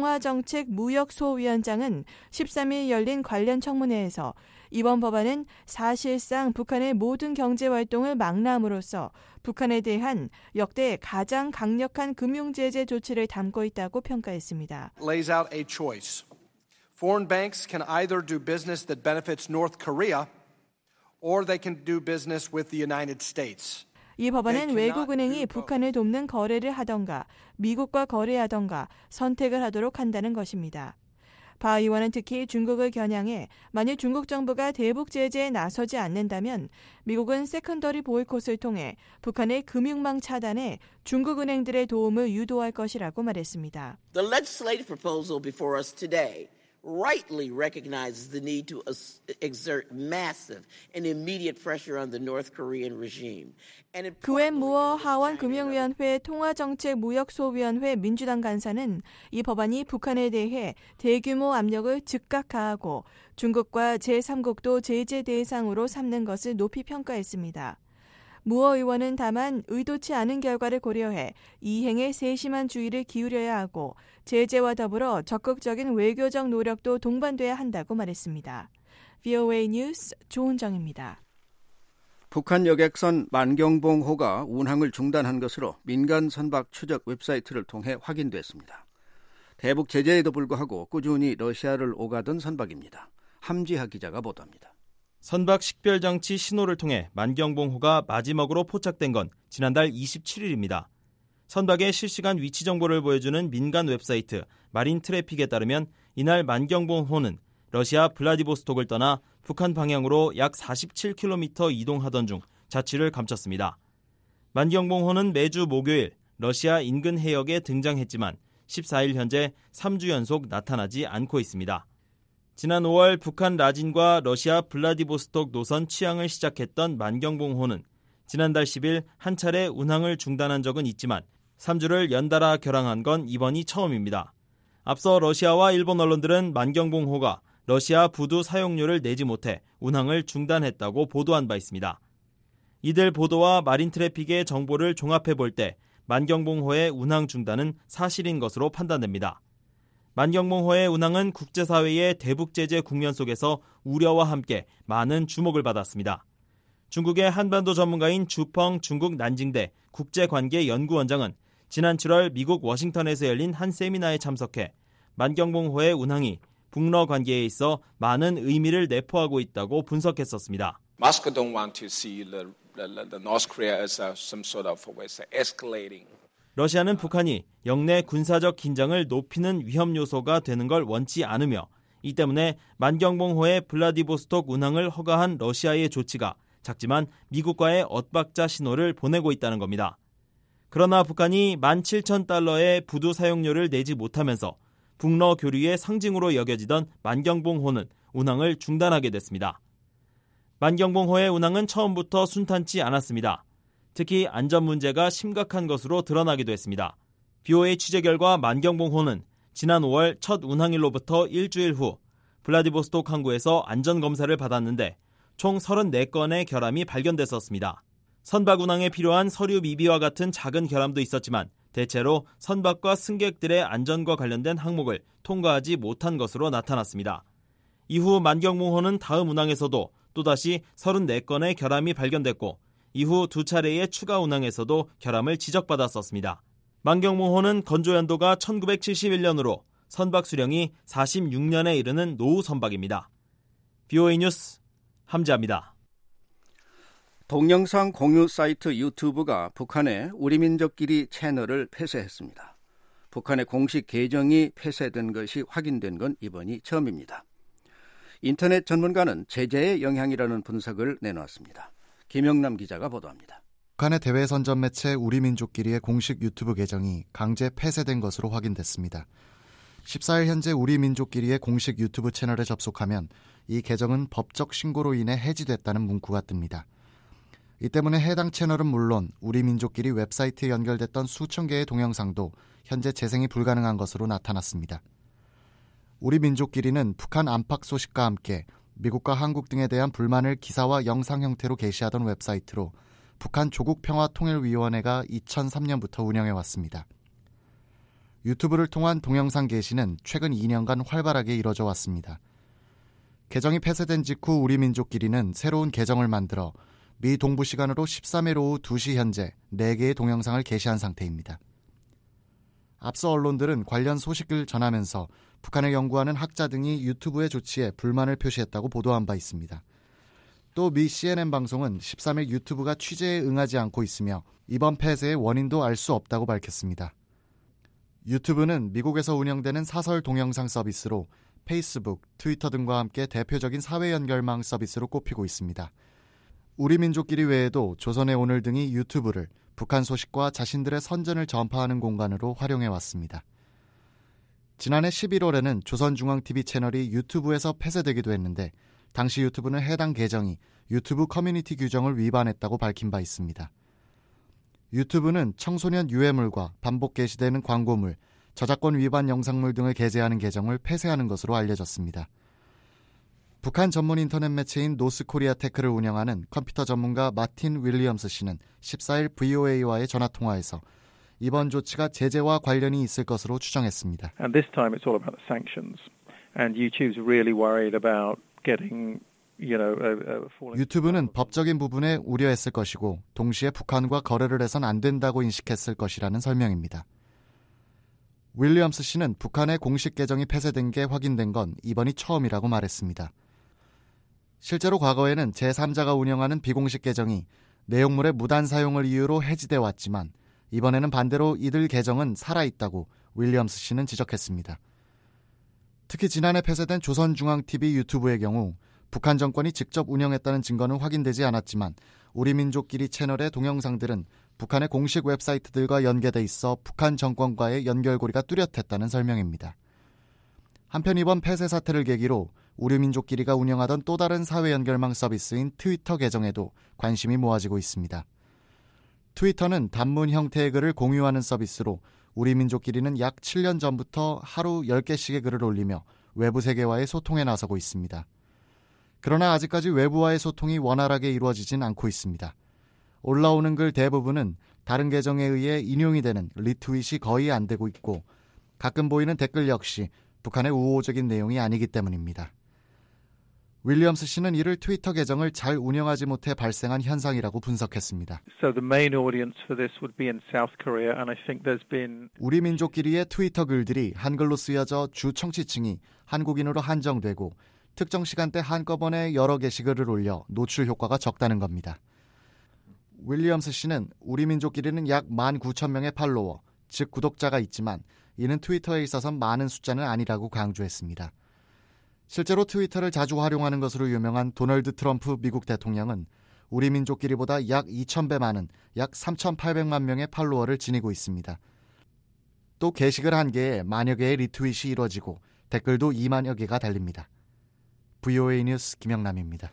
통화정책무역소위원장은 십삼 일 열린 관련 청문회에서 이번 법안은 사실상 북한의 모든 경제활동을 망라함으로써 북한에 대한 역대 가장 강력한 금융제재 조치를 담고 있다고 평가했습니다. Lays out a choice. Foreign banks can either do business that benefits North Korea or they can do business with the United States. 이 법안은 외국은행이 북한을 돕는 거래를 하던가 미국과 거래하던가 선택을 하도록 한다는 것입니다. 바 의원은 특히 중국을 겨냥해 만일 중국 정부가 대북 제재에 나서지 않는다면 미국은 세컨더리 보이콧을 통해 북한의 금융망 차단에 중국 은행들의 도움을 유도할 것이라고 말했습니다. The legislative proposal before us today rightly recognizes the need to exert massive and immediate pressure on the North Korean regime. 그웬 무어 하원 금융위원회 통화정책무역소위원회 민주당 간사는 이 법안이 북한에 대해 대규모 압력을 즉각 가하고 중국과 제삼국도 제재 대상으로 삼는 것을 높이 평가했습니다. 무어 의원은 다만 의도치 않은 결과를 고려해 이행에 세심한 주의를 기울여야 하고 제재와 더불어 적극적인 외교적 노력도 동반돼야 한다고 말했습니다. 브이오에이 뉴스 조은정입니다. 북한 여객선 만경봉호가 운항을 중단한 것으로 민간 선박 추적 웹사이트를 통해 확인됐습니다. 대북 제재에도 불구하고 꾸준히 러시아를 오가던 선박입니다. 함지하 기자가 보도합니다. 선박 식별장치 신호를 통해 만경봉호가 마지막으로 포착된 건 지난달 이십칠 일입니다. 선박의 실시간 위치 정보를 보여주는 민간 웹사이트 마린 트래픽에 따르면 이날 만경봉호는 러시아 블라디보스톡을 떠나 북한 방향으로 약 사십칠 킬로미터 이동하던 중 자취를 감췄습니다. 만경봉호는 매주 목요일 러시아 인근 해역에 등장했지만 십사 일 현재 삼 주 연속 나타나지 않고 있습니다. 지난 오월 북한 라진과 러시아 블라디보스톡 노선 취항을 시작했던 만경봉호는 지난달 십 일 한 차례 운항을 중단한 적은 있지만 삼 주를 연달아 결항한 건 이번이 처음입니다. 앞서 러시아와 일본 언론들은 만경봉호가 러시아 부두 사용료를 내지 못해 운항을 중단했다고 보도한 바 있습니다. 이들 보도와 마린 트래픽의 정보를 종합해 볼 때 만경봉호의 운항 중단은 사실인 것으로 판단됩니다. 만경봉호의 운항은 국제사회의 대북제재 국면 속에서 우려와 함께 많은 주목을 받았습니다. 중국의 한반도 전문가인 주펑 중국 난징대 국제관계연구원장은 지난 칠월 미국 워싱턴에서 열린 한 세미나에 참석해 만경봉호의 운항이 북러 관계에 있어 많은 의미를 내포하고 있다고 분석했었습니다. Moscow don't want to see the, the, the North Korea as a, some sort of escalating. 러시아는 북한이 영내 군사적 긴장을 높이는 위험 요소가 되는 걸 원치 않으며 이 때문에 만경봉호의 블라디보스톡 운항을 허가한 러시아의 조치가 작지만 미국과의 엇박자 신호를 보내고 있다는 겁니다. 그러나 북한이 만 칠천 달러의 부두 사용료를 내지 못하면서 북러 교류의 상징으로 여겨지던 만경봉호는 운항을 중단하게 됐습니다. 만경봉호의 운항은 처음부터 순탄치 않았습니다. 특히 안전 문제가 심각한 것으로 드러나기도 했습니다. 브이오에이 취재 결과 만경봉호는 지난 오월 첫 운항일로부터 일주일 후 블라디보스톡 항구에서 안전검사를 받았는데 총 서른네 건의 결함이 발견됐었습니다. 선박 운항에 필요한 서류 미비와 같은 작은 결함도 있었지만 대체로 선박과 승객들의 안전과 관련된 항목을 통과하지 못한 것으로 나타났습니다. 이후 만경봉호는 다음 운항에서도 또다시 서른네 건의 결함이 발견됐고 이후 두 차례의 추가 운항에서도 결함을 지적받았었습니다. 만경봉호는 건조연도가 천구백칠십일 년으로 선박 수령이 사십육 년에 이르는 노후 선박입니다. 브이오에이 뉴스 함지아입니다. 동영상 공유 사이트 유튜브가 북한의 우리민족끼리 채널을 폐쇄했습니다. 북한의 공식 계정이 폐쇄된 것이 확인된 건 이번이 처음입니다. 인터넷 전문가는 제재의 영향이라는 분석을 내놓았습니다. 김영남 기자가 보도합니다. 북한의 대외 선전 매체 우리민족끼리의 공식 유튜브 계정이 강제 폐쇄된 것으로 확인됐습니다. 십사 일 현재 우리민족끼리의 공식 유튜브 채널에 접속하면 이 계정은 법적 신고로 인해 해지됐다는 문구가 뜹니다. 이 때문에 해당 채널은 물론 우리민족끼리 웹사이트에 연결됐던 수천 개의 동영상도 현재 재생이 불가능한 것으로 나타났습니다. 우리민족끼리는 북한 안팎 소식과 함께 미국과 한국 등에 대한 불만을 기사와 영상 형태로 게시하던 웹사이트로 북한 조국평화통일위원회가 이천삼 년부터 운영해왔습니다. 유튜브를 통한 동영상 게시는 최근 이 년간 활발하게 이뤄져 왔습니다. 계정이 폐쇄된 직후 우리 민족끼리는 새로운 계정을 만들어 미 동부 시간으로 십삼 일 오후 두 시 현재 네 개의 동영상을 게시한 상태입니다. 앞서 언론들은 관련 소식을 전하면서 북한을 연구하는 학자 등이 유튜브의 조치에 불만을 표시했다고 보도한 바 있습니다. 또 미 씨엔엔 방송은 십삼 일 유튜브가 취재에 응하지 않고 있으며 이번 폐쇄의 원인도 알 수 없다고 밝혔습니다. 유튜브는 미국에서 운영되는 사설 동영상 서비스로 페이스북, 트위터 등과 함께 대표적인 사회 연결망 서비스로 꼽히고 있습니다. 우리 민족끼리 외에도 조선의 오늘 등이 유튜브를 북한 소식과 자신들의 선전을 전파하는 공간으로 활용해왔습니다. 지난해 십일월에는 조선중앙티비 채널이 유튜브에서 폐쇄되기도 했는데 당시 유튜브는 해당 계정이 유튜브 커뮤니티 규정을 위반했다고 밝힌 바 있습니다. 유튜브는 청소년 유해물과 반복 게시되는 광고물, 저작권 위반 영상물 등을 게재하는 계정을 폐쇄하는 것으로 알려졌습니다. 북한 전문 인터넷 매체인 노스코리아 테크를 운영하는 컴퓨터 전문가 마틴 윌리엄스 씨는 십사 일 브이오에이와의 전화통화에서 이번 조치가 제재와 관련이 있을 것으로 추정했습니다. And this time it's all about the sanctions. And YouTube's really worried about getting You know, uh, uh, falling... 유튜브는 법적인 부분에 우려했을 것이고 동시에 북한과 거래를 해선 안 된다고 인식했을 것이라는 설명입니다. 윌리엄스 씨는 북한의 공식 계정이 폐쇄된 게 확인된 건 이번이 처음이라고 말했습니다. 실제로 과거에는 제삼자가 운영하는 비공식 계정이 내용물의 무단 사용을 이유로 해지돼 왔지만 이번에는 반대로 이들 계정은 살아있다고 윌리엄스 씨는 지적했습니다. 특히 지난해 폐쇄된 조선중앙티비 유튜브의 경우 북한 정권이 직접 운영했다는 증거는 확인되지 않았지만 우리 민족끼리 채널의 동영상들은 북한의 공식 웹사이트들과 연계돼 있어 북한 정권과의 연결고리가 뚜렷했다는 설명입니다. 한편 이번 폐쇄 사태를 계기로 우리 민족끼리가 운영하던 또 다른 사회 연결망 서비스인 트위터 계정에도 관심이 모아지고 있습니다. 트위터는 단문 형태의 글을 공유하는 서비스로 우리 민족끼리는 약 칠 년 전부터 하루 열 개씩의 글을 올리며 외부 세계와의 소통에 나서고 있습니다. 그러나 아직까지 외부와의 소통이 원활하게 이루어지진 않고 있습니다. 올라오는 글 대부분은 다른 계정에 의해 인용이 되는 리트윗이 거의 안 되고 있고 가끔 보이는 댓글 역시 북한의 우호적인 내용이 아니기 때문입니다. 윌리엄스 씨는 이를 트위터 계정을 잘 운영하지 못해 발생한 현상이라고 분석했습니다. So the main audience for this would be in South Korea, and I think there's been 우리 민족끼리의 트위터 글들이 한글로 쓰여져 주 청취층이 한국인으로 한정되고 특정 시간대 한꺼번에 여러 개씩 글을 올려 노출 효과가 적다는 겁니다. 윌리엄스 씨는 우리 민족끼리는 약 만 구천 명의 팔로워, 즉 구독자가 있지만 이는 트위터에 있어선 많은 숫자는 아니라고 강조했습니다. 실제로 트위터를 자주 활용하는 것으로 유명한 도널드 트럼프 미국 대통령은 우리 민족끼리보다 약 이천 배 많은 약 삼천팔백만 명의 팔로워를 지니고 있습니다. 또 게시글 한 개에 만여 개의 리트윗이 이루어지고 댓글도 이만여 개가 달립니다. 브이오에이 뉴스 김영남입니다.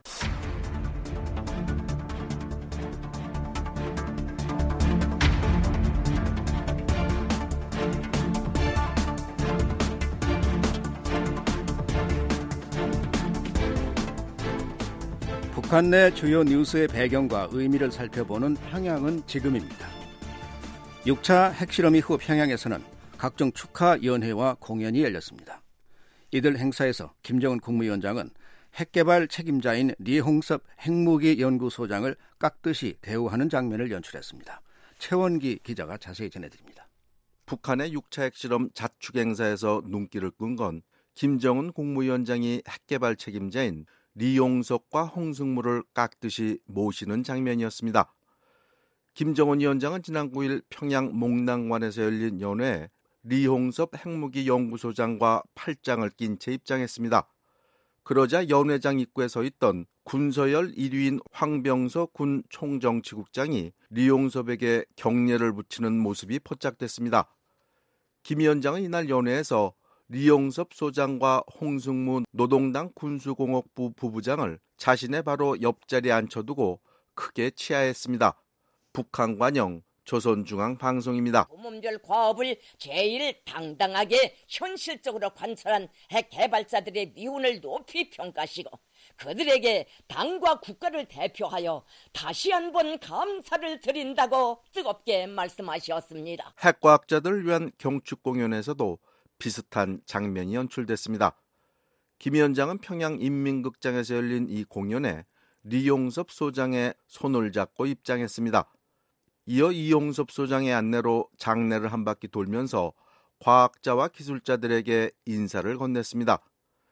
북한 내 주요 뉴스의 배경과 의미를 살펴보는 평양은 지금입니다. 육 차 핵실험 이후 평양에서는 각종 축하 연회와 공연이 열렸습니다. 이들 행사에서 김정은 국무위원장은 핵개발 책임자인 리홍섭 핵무기 연구소장을 깍듯이 대우하는 장면을 연출했습니다. 최원기 기자가 자세히 전해드립니다. 북한의 육 차 핵실험 자축 행사에서 눈길을 끈 건 김정은 국무위원장이 핵개발 책임자인 리용석과 홍승무를 깍듯이 모시는 장면이었습니다. 김정은 위원장은 지난 구 일 평양 몽랑관에서 열린 연회에 리홍섭 핵무기 연구소장과 팔짱을 낀 채 입장했습니다. 그러자 연회장 입구에 서 있던 군서열 일 위인 황병서 군 총정치국장이 리용섭에게 경례를 붙이는 모습이 포착됐습니다. 김 위원장은 이날 연회에서 리용섭 소장과 홍승무 노동당 군수공업부 부부장을 자신의 바로 옆자리에 앉혀두고 크게 치하했습니다. 북한 관영, 조선중앙방송입니다. 도문별 과업을 제일 당당하게 현실적으로 관찰한 핵 개발자들의 미운을 높이 평가하시고 그들에게 당과 국가를 대표하여 다시 한번 감사를 드린다고 뜨겁게 말씀하셨습니다. 핵과학자들을 위한 경축 공연에서도 비슷한 장면이 연출됐습니다. 김 위원장은 평양 인민극장에서 열린 이 공연에 리용섭 소장의 손을 잡고 입장했습니다. 이어 이용섭 소장의 안내로 장례를 한 바퀴 돌면서 과학자와 기술자들에게 인사를 건넸습니다.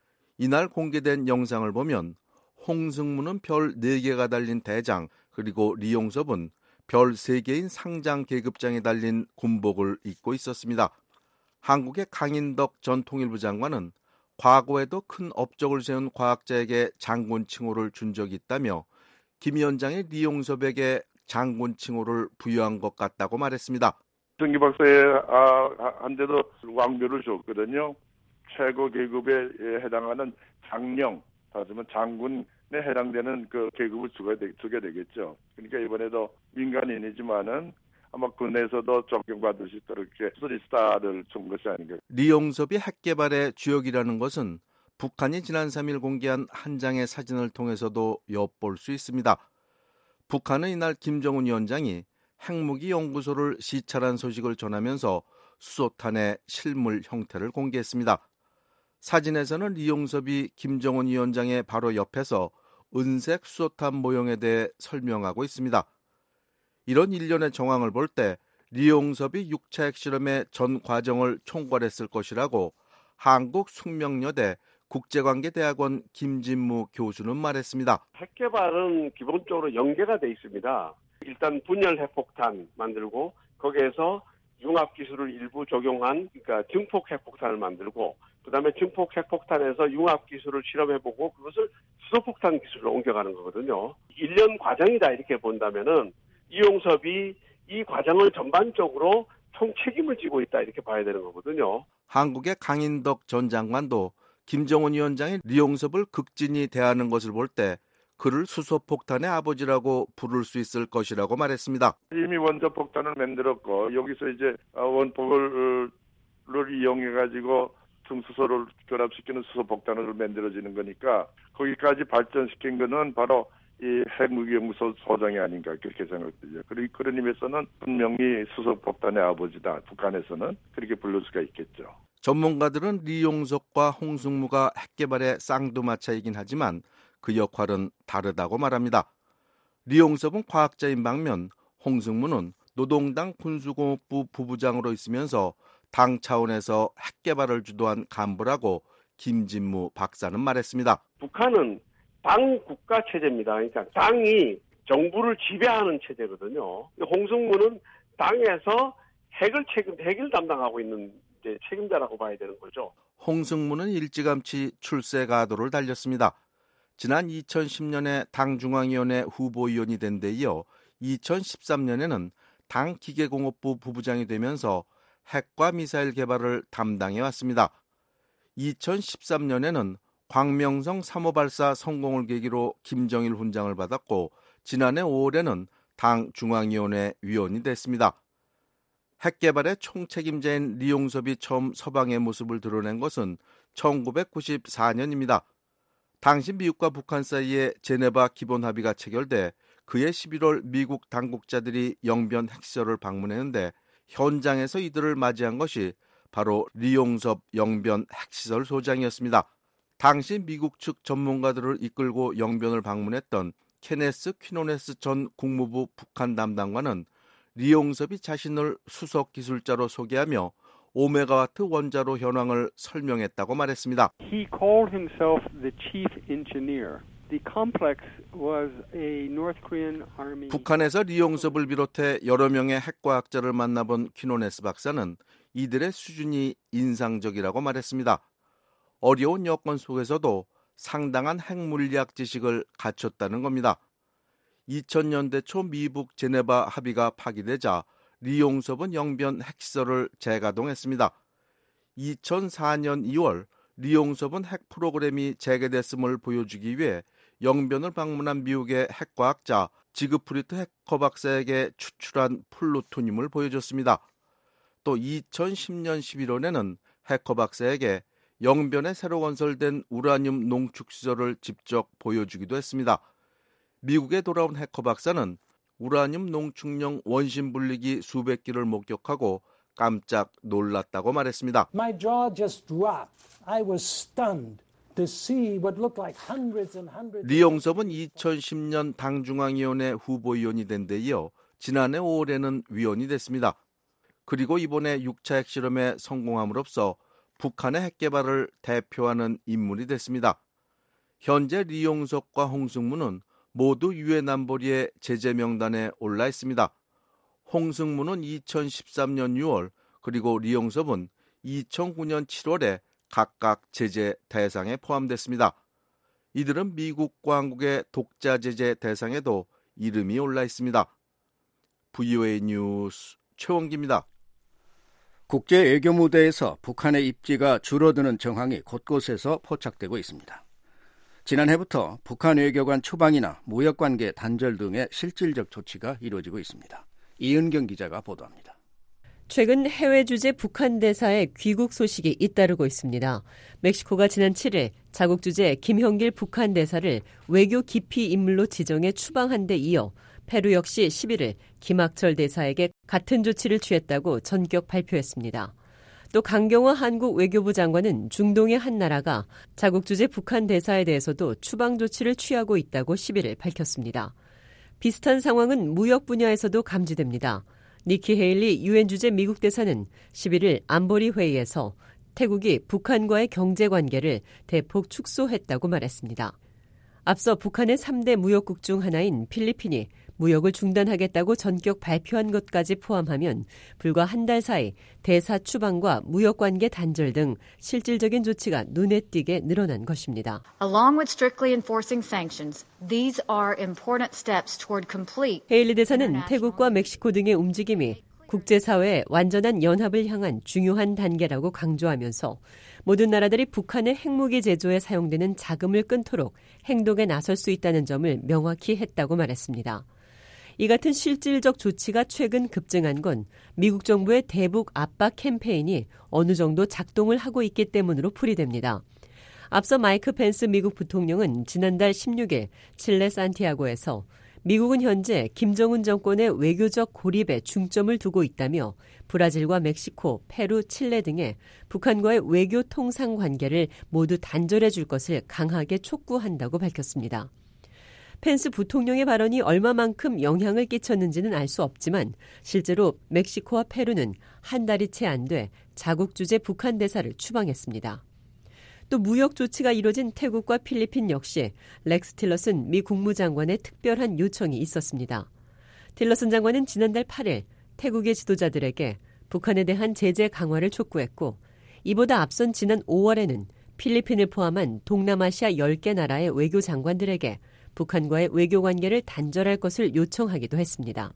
이날 공개된 영상을 보면 홍승무는 별 네 개가 달린 대장, 그리고 리용섭은 별 세 개인 상장 계급장에 달린 군복을 입고 있었습니다. 한국의 강인덕 전 통일부 장관은 과거에도 큰 업적을 세운 과학자에게 장군 칭호를 준 적이 있다며 김 위원장이 리용섭에게 장군 칭호를 부여한 것 같다고 말했습니다. 정기 박사에 아, 한데도 왕묘를 줬거든요. 최고 계급에 해당하는 장령, 하지만 장군에 해당되는 그 계급을 주게, 되, 주게 되겠죠. 그러니까 이번에도 민간인이지만은 아마 군에서도 존경받으시 이렇게 쓰리스타를 준 것이 아닌가. 리용섭이 핵 개발의 주역이라는 것은 북한이 지난 삼 일 공개한 한 장의 사진을 통해서도 엿볼 수 있습니다. 북한은 이날 김정은 위원장이 핵무기 연구소를 시찰한 소식을 전하면서 수소탄의 실물 형태를 공개했습니다. 사진에서는 리용섭이 김정은 위원장의 바로 옆에서 은색 수소탄 모형에 대해 설명하고 있습니다. 이런 일련의 정황을 볼 때 리용섭이 육 차 핵실험의 전 과정을 총괄했을 것이라고 한국 숙명여대 국제관계대학원 김진무 교수는 말했습니다. 핵 개발은 기본적으로 연계가 돼 있습니다. 일단 분열 핵폭탄 만들고 거기에서 융합 기술을 일부 적용한 그러니까 증폭 핵폭탄을 만들고 그다음에 증폭 핵폭탄에서 융합 기술을 실험해보고 그것을 수소폭탄 기술로 옮겨가는 거거든요. 일 년 과정이다 이렇게 본다면은 이용섭이 이 과정을 전반적으로 총 책임을 지고 있다 이렇게 봐야 되는 거거든요. 한국의 강인덕 전 장관도 김정은 위원장이 리용섭을 극진히 대하는 것을 볼 때 그를 수소폭탄의 아버지라고 부를 수 있을 것이라고 말했습니다. 이미 원자폭탄을 만들었고 여기서 이제 원폭을 이용해가지고 중수소를 결합시키는 수소폭탄을 만들어지는 거니까 거기까지 발전시킨 거는 바로 이 핵무기연구소 소장이 아닌가 그렇게 생각되죠. 그리고 그런 의미에서는 분명히 수소폭탄의 아버지다. 북한에서는 그렇게 부를 수가 있겠죠. 전문가들은 리용섭과 홍승무가 핵개발의 쌍두마차이긴 하지만 그 역할은 다르다고 말합니다. 리용섭은 과학자인 반면 홍승무는 노동당 군수공업부 부부장으로 있으면서 당 차원에서 핵개발을 주도한 간부라고 김진무 박사는 말했습니다. 북한은 당 국가 체제입니다. 그러니까 당이 정부를 지배하는 체제거든요. 홍승무는 당에서 핵을 책임, 핵을 담당하고 있는 이제 책임자라고 봐야 되는 거죠. 홍승무는 일찌감치 출세 가도를 달렸습니다. 지난 이천십 년에 당 중앙위원회 후보위원이 된 데 이어 이천십삼 년에는 당 기계공업부 부부장이 되면서 핵과 미사일 개발을 담당해 왔습니다. 이천십삼 년에는 광명성 삼 호 발사 성공을 계기로 김정일 훈장을 받았고 지난해 오월에는 당 중앙위원회 위원이 됐습니다. 핵개발의 총책임자인 리용섭이 처음 서방의 모습을 드러낸 것은 천구백구십사 년입니다. 당시 미국과 북한 사이에 제네바 기본 합의가 체결돼 그해 십일월 미국 당국자들이 영변 핵시설을 방문했는데 현장에서 이들을 맞이한 것이 바로 리용섭 영변 핵시설 소장이었습니다. 당시 미국 측 전문가들을 이끌고 영변을 방문했던 케네스 퀴노네스 전 국무부 북한 담당관은 리용섭이 자신을 수석 기술자로 소개하며 오 메가와트 원자로 현황을 설명했다고 말했습니다. He called himself the chief engineer. The complex was a North Korean army. 북한에서 리용섭을 비롯해 여러 명의 핵과학자를 만나본 퀴노네스 박사는 이들의 수준이 인상적이라고 말했습니다. 어려운 여건 속에서도 상당한 핵물리학 지식을 갖췄다는 겁니다. 이천 년대 초 미북 제네바 합의가 파기되자 리용섭은 영변 핵시설을 재가동했습니다. 이천사 년 이월 리용섭은 핵 프로그램이 재개됐음을 보여주기 위해 영변을 방문한 미국의 핵과학자 지그프리트 해커 박사에게 추출한 플루토늄을 보여줬습니다. 또 이천십 년 십일월에는 해커 박사에게 영변에 새로 건설된 우라늄 농축시설을 직접 보여주기도 했습니다. 미국에 돌아온 해커 박사는 우라늄 농축용 원심 분리기 수백 기를 목격하고 깜짝 놀랐다고 말했습니다. My jaw just dropped. I was stunned to see what looked like hundreds and hundreds. 리용섭은 이천십 년 당중앙위원회 후보위원이 된 데 이어 지난해 오월에는 위원이 됐습니다. 그리고 이번에 육 차 핵실험에 성공함으로써 북한의 핵개발을 대표하는 인물이 됐습니다. 현재 리용석과 홍승무는 모두 유엔 안보리의 제재 명단에 올라 있습니다. 홍승무는 이천십삼 년 유월 그리고 리용섭은 이천구 년 칠월에 각각 제재 대상에 포함됐습니다. 이들은 미국과 한국의 독자 제재 대상에도 이름이 올라 있습니다. 브이오에이 뉴스 최원기입니다. 국제 외교 무대에서 북한의 입지가 줄어드는 정황이 곳곳에서 포착되고 있습니다. 지난해부터 북한 외교관 추방이나 무역관계 단절 등의 실질적 조치가 이루어지고 있습니다. 이은경 기자가 보도합니다. 최근 해외 주재 북한 대사의 귀국 소식이 잇따르고 있습니다. 멕시코가 지난 칠 일 자국 주재 김형길 북한 대사를 외교 기피 인물로 지정해 추방한 데 이어 페루 역시 십일 일 김학철 대사에게 같은 조치를 취했다고 전격 발표했습니다. 또 강경화 한국 외교부 장관은 중동의 한 나라가 자국 주재 북한 대사에 대해서도 추방 조치를 취하고 있다고 십일 일 밝혔습니다. 비슷한 상황은 무역 분야에서도 감지됩니다. 니키 헤일리 유엔 주재 미국 대사는 십일 일 안보리 회의에서 태국이 북한과의 경제 관계를 대폭 축소했다고 말했습니다. 앞서 북한의 삼 대 무역국 중 하나인 필리핀이 무역을 중단하겠다고 전격 발표한 것까지 포함하면 불과 한 달 사이 대사 추방과 무역관계 단절 등 실질적인 조치가 눈에 띄게 늘어난 것입니다. Along with strictly enforcing sanctions, these are important steps toward complete. 헤일리 대사는 태국과 멕시코 등의 움직임이 국제사회의 완전한 연합을 향한 중요한 단계라고 강조하면서 모든 나라들이 북한의 핵무기 제조에 사용되는 자금을 끊도록 행동에 나설 수 있다는 점을 명확히 했다고 말했습니다. 이 같은 실질적 조치가 최근 급증한 건 미국 정부의 대북 압박 캠페인이 어느 정도 작동을 하고 있기 때문으로 풀이됩니다. 앞서 마이크 펜스 미국 부통령은 지난달 십육 일 칠레 산티아고에서 미국은 현재 김정은 정권의 외교적 고립에 중점을 두고 있다며 브라질과 멕시코, 페루, 칠레 등의 북한과의 외교 통상 관계를 모두 단절해 줄 것을 강하게 촉구한다고 밝혔습니다. 펜스 부통령의 발언이 얼마만큼 영향을 끼쳤는지는 알 수 없지만 실제로 멕시코와 페루는 한 달이 채 안 돼 자국 주재 북한 대사를 추방했습니다. 또 무역 조치가 이뤄진 태국과 필리핀 역시 렉스 틸러슨 미 국무장관의 특별한 요청이 있었습니다. 틸러슨 장관은 지난달 팔 일 태국의 지도자들에게 북한에 대한 제재 강화를 촉구했고 이보다 앞선 지난 오월에는 필리핀을 포함한 동남아시아 열 개 나라의 외교장관들에게 북한과의 외교관계를 단절할 것을 요청하기도 했습니다.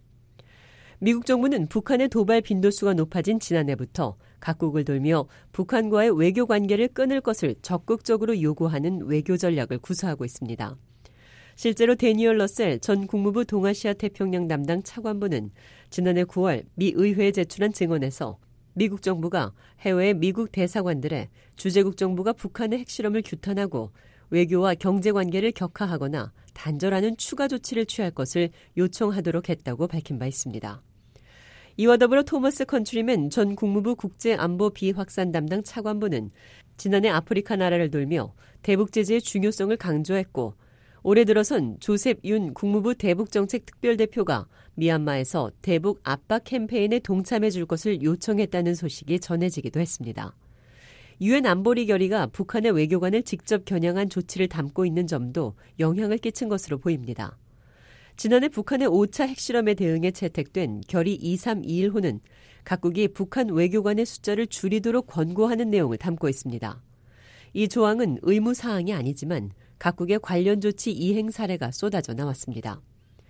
미국 정부는 북한의 도발 빈도수가 높아진 지난해부터 각국을 돌며 북한과의 외교관계를 끊을 것을 적극적으로 요구하는 외교 전략을 구사하고 있습니다. 실제로 데니얼 러셀 전 국무부 동아시아 태평양 담당 차관보는 지난해 구월 미 의회에 제출한 증언에서 미국 정부가 해외의 미국 대사관들의 주재국 정부가 북한의 핵실험을 규탄하고 외교와 경제관계를 격화하거나 단절하는 추가 조치를 취할 것을 요청하도록 했다고 밝힌 바 있습니다. 이와 더불어 토머스 컨트리맨 전 국무부 국제안보 비확산 담당 차관보는 지난해 아프리카 나라를 돌며 대북 제재의 중요성을 강조했고 올해 들어선 조셉 윤 국무부 대북정책 특별대표가 미얀마에서 대북 압박 캠페인에 동참해 줄 것을 요청했다는 소식이 전해지기도 했습니다. 유엔 안보리 결의가 북한의 외교관을 직접 겨냥한 조치를 담고 있는 점도 영향을 끼친 것으로 보입니다. 지난해 북한의 오 차 핵실험에 대응해 채택된 결의 이삼이일호는 각국이 북한 외교관의 숫자를 줄이도록 권고하는 내용을 담고 있습니다. 이 조항은 의무사항이 아니지만 각국의 관련 조치 이행 사례가 쏟아져 나왔습니다.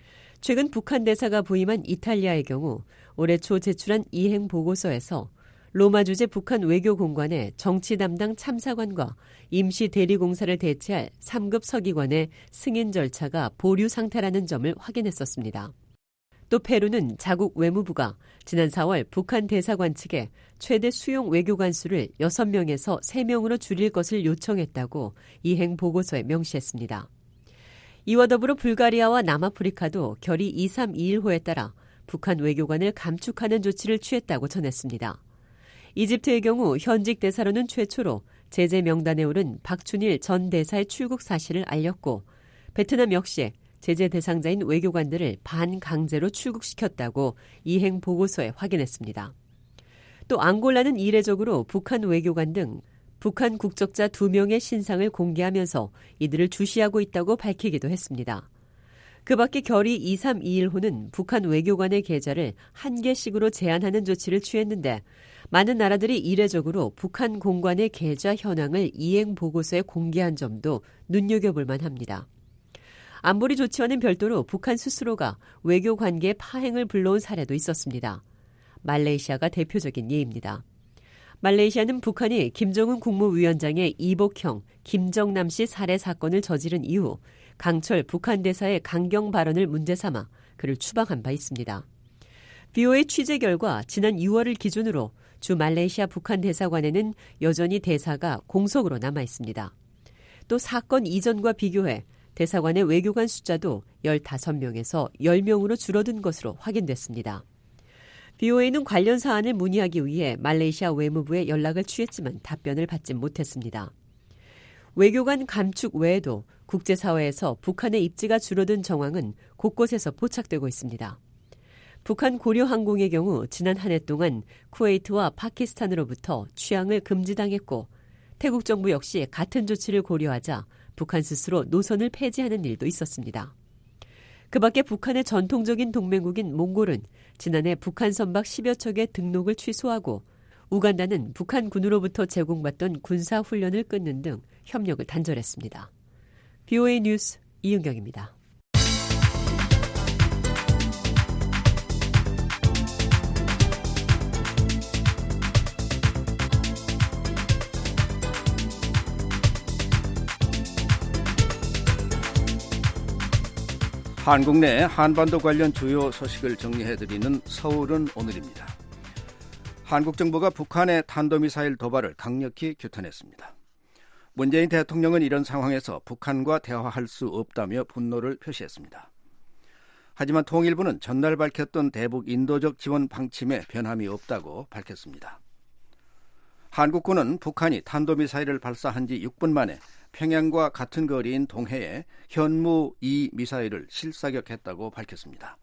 최근 북한 대사가 부임한 이탈리아의 경우 올해 초 제출한 이행 보고서에서 로마 주재 북한 외교공관의 정치 담당 참사관과 임시 대리공사를 대체할 삼 급 서기관의 승인 절차가 보류 상태라는 점을 확인했었습니다. 또 페루는 자국 외무부가 지난 사월 북한 대사관 측에 최대 수용 외교관 수를 여섯 명에서 세 명으로 줄일 것을 요청했다고 이행 보고서에 명시했습니다. 이와 더불어 불가리아와 남아프리카도 결의 이삼이일 호에 따라 북한 외교관을 감축하는 조치를 취했다고 전했습니다. 이집트의 경우 현직 대사로는 최초로 제재 명단에 오른 박춘일 전 대사의 출국 사실을 알렸고, 베트남 역시 제재 대상자인 외교관들을 반강제로 출국시켰다고 이행 보고서에 확인했습니다. 또 앙골라는 이례적으로 북한 외교관 등 북한 국적자 두 명의 신상을 공개하면서 이들을 주시하고 있다고 밝히기도 했습니다. 그 밖에 결의 이삼이일 호는 북한 외교관의 계좌를 한 개씩으로 제한하는 조치를 취했는데, 많은 나라들이 이례적으로 북한 공관의 계좌 현황을 이행 보고서에 공개한 점도 눈여겨볼 만합니다. 안보리 조치와는 별도로 북한 스스로가 외교 관계 파행을 불러온 사례도 있었습니다. 말레이시아가 대표적인 예입니다. 말레이시아는 북한이 김정은 국무위원장의 이복형 김정남 씨 살해 사건을 저지른 이후 강철 북한 대사의 강경 발언을 문제 삼아 그를 추방한 바 있습니다. 비오에이 취재 결과 지난 유월을 기준으로 주 말레이시아 북한 대사관에는 여전히 대사가 공석으로 남아 있습니다. 또 사건 이전과 비교해 대사관의 외교관 숫자도 열다섯 명에서 열 명으로 줄어든 것으로 확인됐습니다. 비오에이는 관련 사안을 문의하기 위해 말레이시아 외무부에 연락을 취했지만 답변을 받지 못했습니다. 외교관 감축 외에도 국제사회에서 북한의 입지가 줄어든 정황은 곳곳에서 포착되고 있습니다. 북한 고려항공의 경우 지난 한 해 동안 쿠웨이트와 파키스탄으로부터 취항을 금지당했고, 태국 정부 역시 같은 조치를 고려하자 북한 스스로 노선을 폐지하는 일도 있었습니다. 그 밖에 북한의 전통적인 동맹국인 몽골은 지난해 북한 선박 십여 척의 등록을 취소하고, 우간다는 북한군으로부터 제공받던 군사훈련을 끊는 등 협력을 단절했습니다. 비오에이 뉴스 이은경입니다. 한국 내 한반도 관련 주요 소식을 정리해드리는 서울은 오늘입니다. 한국 정부가 북한의 탄도미사일 도발을 강력히 규탄했습니다. 문재인 대통령은 이런 상황에서 북한과 대화할 수 없다며 분노를 표시했습니다. 하지만 통일부는 전날 밝혔던 대북 인도적 지원 방침에 변함이 없다고 밝혔습니다. 한국군은 북한이 탄도미사일을 발사한 지 육 분 만에 평양과 같은 거리인 동해에 현무 이 미사일을 실사격했다고 밝혔습니다.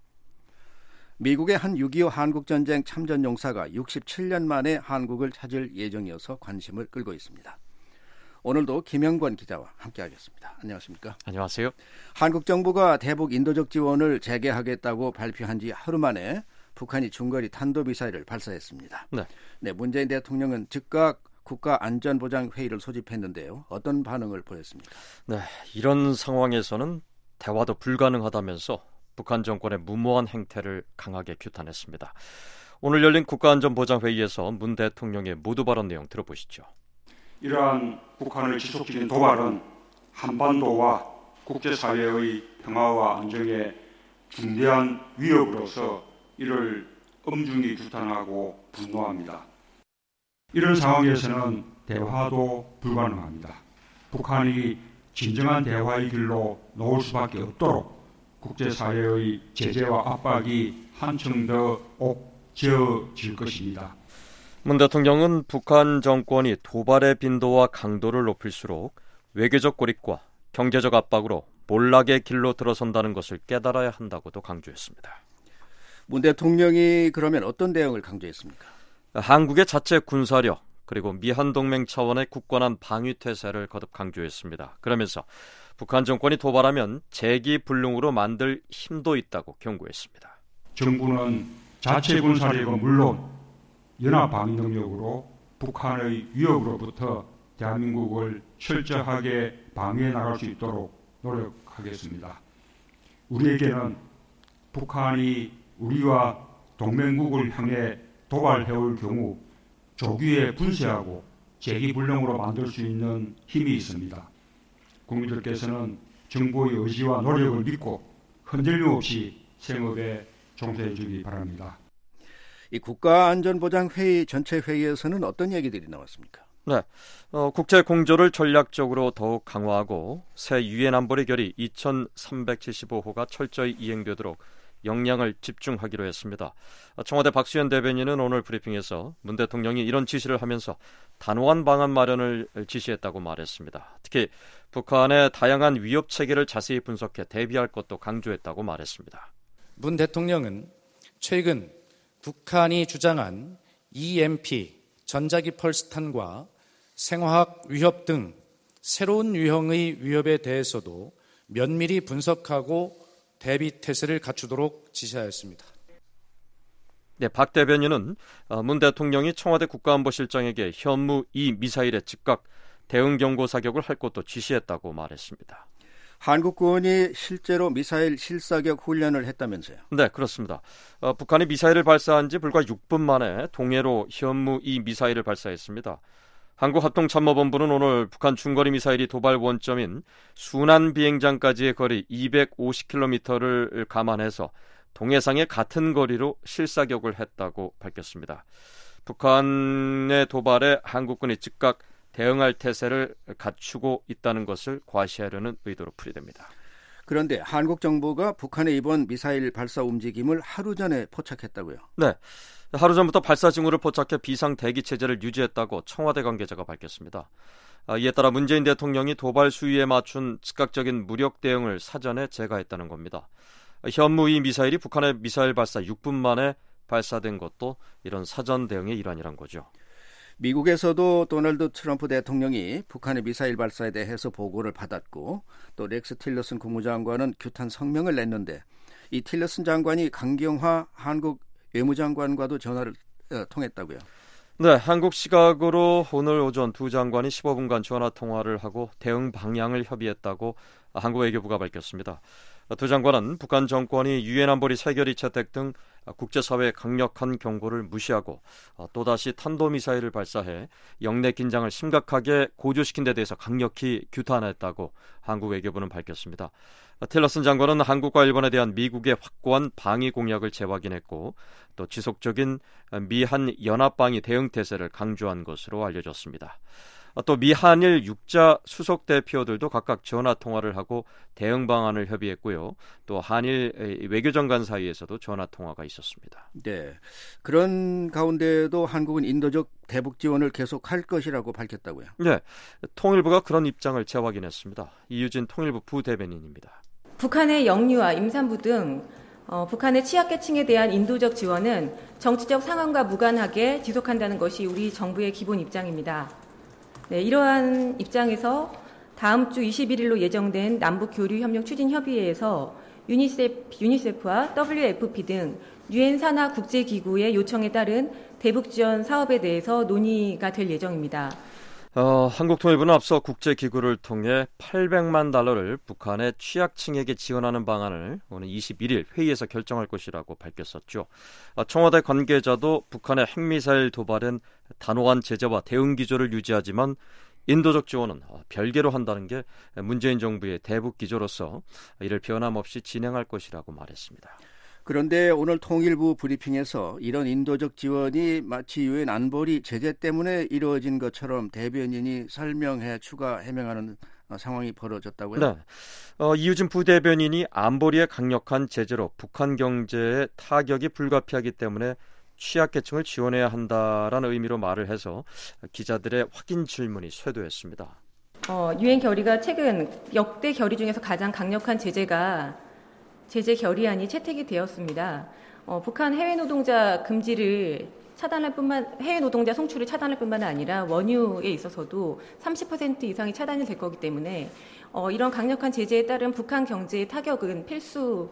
미국의 한 육이오 한국전쟁 참전 용사가 육십칠 년 만에 한국을 찾을 예정이어서 관심을 끌고 있습니다. 오늘도 김영권 기자와 함께하겠습니다. 안녕하십니까? 안녕하세요. 한국 정부가 대북 인도적 지원을 재개하겠다고 발표한 지 하루 만에 북한이 중거리 탄도미사일을 발사했습니다. 네. 네, 문재인 대통령은 즉각 국가안전보장회의를 소집했는데요. 어떤 반응을 보였습니까? 네, 이런 상황에서는 대화도 불가능하다면서 북한 정권의 무모한 행태를 강하게 규탄했습니다. 오늘 열린 국가안전보장회의에서 문 대통령의 모두 발언 내용 들어보시죠. 이러한 북한의 지속적인 도발은 한반도와 국제사회의 평화와 안정에 중대한 위협으로서 이를 엄중히 규탄하고 분노합니다. 이런 상황에서는 대화도 불가능합니다. 북한이 진정한 대화의 길로 놓을 수밖에 없도록 국제사회의 제재와 압박이 한층 더 옥죄어질 것입니다. 문 대통령은 북한 정권이 도발의 빈도와 강도를 높일수록 외교적 고립과 경제적 압박으로 몰락의 길로 들어선다는 것을 깨달아야 한다고도 강조했습니다. 문 대통령이 그러면 어떤 대응을 강조했습니까? 한국의 자체 군사력 그리고 미한동맹 차원의 굳건한 방위태세를 거듭 강조했습니다. 그러면서 북한 정권이 도발하면 재기불능으로 만들 힘도 있다고 경고했습니다. 정부는 자체 군사력은 물론 연합 방위 능력으로 북한의 위협으로부터 대한민국을 철저하게 방위해 나갈 수 있도록 노력하겠습니다. 우리에게는 북한이 우리와 동맹국을 향해 도발해올 경우 조기에 분쇄하고 재기불능으로 만들 수 있는 힘이 있습니다. 국민들께서는 정부의 의지와 노력을 믿고 흔들림 없이 생업에 종사해 주기 바랍니다. 이 국가안전보장회의 전체 회의에서는 어떤 얘기들이 나왔습니까? 네, 어, 국제 공조를 전략적으로 더욱 강화하고 새 유엔 안보리 결의 이천삼백칠십오 호가 철저히 이행되도록 역량을 집중하기로 했습니다. 청와대 박수현 대변인은 오늘 브리핑에서 문 대통령이 이런 지시를 하면서 단호한 방안 마련을 지시했다고 말했습니다. 특히 북한의 다양한 위협 체계를 자세히 분석해 대비할 것도 강조했다고 말했습니다. 문 대통령은 최근 북한이 주장한 이엠피, 전자기 펄스탄과 생화학 위협 등 새로운 유형의 위협에 대해서도 면밀히 분석하고 대비 태세를 갖추도록 지시하였습니다. 네, 박 대변인은 문 대통령이 청와대 국가안보실장에게 현무 이 미사일에 즉각 대응 경고 사격을 할 것도 지시했다고 말했습니다. 한국군이 실제로 미사일 실사격 훈련을 했다면서요? 네, 그렇습니다. 어, 북한이 미사일을 발사한 지 불과 육 분 만에 동해로 현무 이 미사일을 발사했습니다. 한국합동참모본부는 오늘 북한 중거리 미사일이 도발 원점인 순안 비행장까지의 거리 이백오십 킬로미터를 감안해서 동해상의 같은 거리로 실사격을 했다고 밝혔습니다. 북한의 도발에 한국군이 즉각 대응할 태세를 갖추고 있다는 것을 과시하려는 의도로 풀이됩니다. 그런데 한국 정부가 북한의 이번 미사일 발사 움직임을 하루 전에 포착했다고요? 네, 하루 전부터 발사 징후를 포착해 비상 대기 체제를 유지했다고 청와대 관계자가 밝혔습니다. 이에 따라 문재인 대통령이 도발 수위에 맞춘 즉각적인 무력 대응을 사전에 제거했다는 겁니다. 현무 이 미사일이 북한의 미사일 발사 육 분 만에 발사된 것도 이런 사전 대응의 일환이란 거죠. 미국에서도 도널드 트럼프 대통령이 북한의 미사일 발사에 대해서 보고를 받았고 또 렉스 틸러슨 국무장관은 규탄 성명을 냈는데 이 틸러슨 장관이 강경화 한국 외무장관과도 전화를 어, 통했다고요? 네, 한국 시각으로 오늘 오전 두 장관이 십오 분간 전화 통화를 하고 대응 방향을 협의했다고 한국 외교부가 밝혔습니다. 두 장관은 북한 정권이 유엔 안보리 세결의 채택 등 국제사회의 강력한 경고를 무시하고 또다시 탄도미사일을 발사해 영내 긴장을 심각하게 고조시킨 데 대해서 강력히 규탄했다고 한국 외교부는 밝혔습니다. 틸러슨 장관은 한국과 일본에 대한 미국의 확고한 방위 공약을 재확인했고 또 지속적인 미한 연합방위 대응 태세를 강조한 것으로 알려졌습니다. 또 미한일 육자 수석 대표들도 각각 전화 통화를 하고 대응 방안을 협의했고요. 또 한일 외교장관 사이에서도 전화 통화가 있었습니다. 네, 그런 가운데도 한국은 인도적 대북 지원을 계속할 것이라고 밝혔다고요? 네, 통일부가 그런 입장을 재확인했습니다. 이유진 통일부 부대변인입니다. 북한의 영유아, 임산부 등 어, 북한의 취약계층에 대한 인도적 지원은 정치적 상황과 무관하게 지속한다는 것이 우리 정부의 기본 입장입니다. 네, 이러한 입장에서 다음 주 이십일 일로 예정된 남북교류협력 추진협의회에서 유니세프, 유니세프와 더블유에프피 등 유엔 산하 국제기구의 요청에 따른 대북 지원 사업에 대해서 논의가 될 예정입니다. 어, 한국통일부는 앞서 국제기구를 통해 팔백만 달러를 북한의 취약층에게 지원하는 방안을 오늘 이십일 일 회의에서 결정할 것이라고 밝혔었죠. 어, 청와대 관계자도 북한의 핵미사일 도발엔 단호한 제재와 대응 기조를 유지하지만 인도적 지원은 별개로 한다는 게 문재인 정부의 대북 기조로서 이를 변함없이 진행할 것이라고 말했습니다. 그런데 오늘 통일부 브리핑에서 이런 인도적 지원이 마치 유엔 안보리 제재 때문에 이루어진 것처럼 대변인이 설명해 추가 해명하는 상황이 벌어졌다고요? 네. 어, 이유진 부대변인이 안보리의 강력한 제재로 북한 경제에 타격이 불가피하기 때문에 취약계층을 지원해야 한다라는 의미로 말을 해서 기자들의 확인 질문이 쇄도했습니다. 어, 유엔 결의가 최근 역대 결의 중에서 가장 강력한 제재가 제재 결의안이 채택이 되었습니다. 어, 북한 해외 노동자 금지를 차단할 뿐만 해외 노동자 송출을 차단할 뿐만 아니라 원유에 있어서도 삼십 퍼센트 이상이 차단이 될 거기 때문에 어, 이런 강력한 제재에 따른 북한 경제의 타격은 필수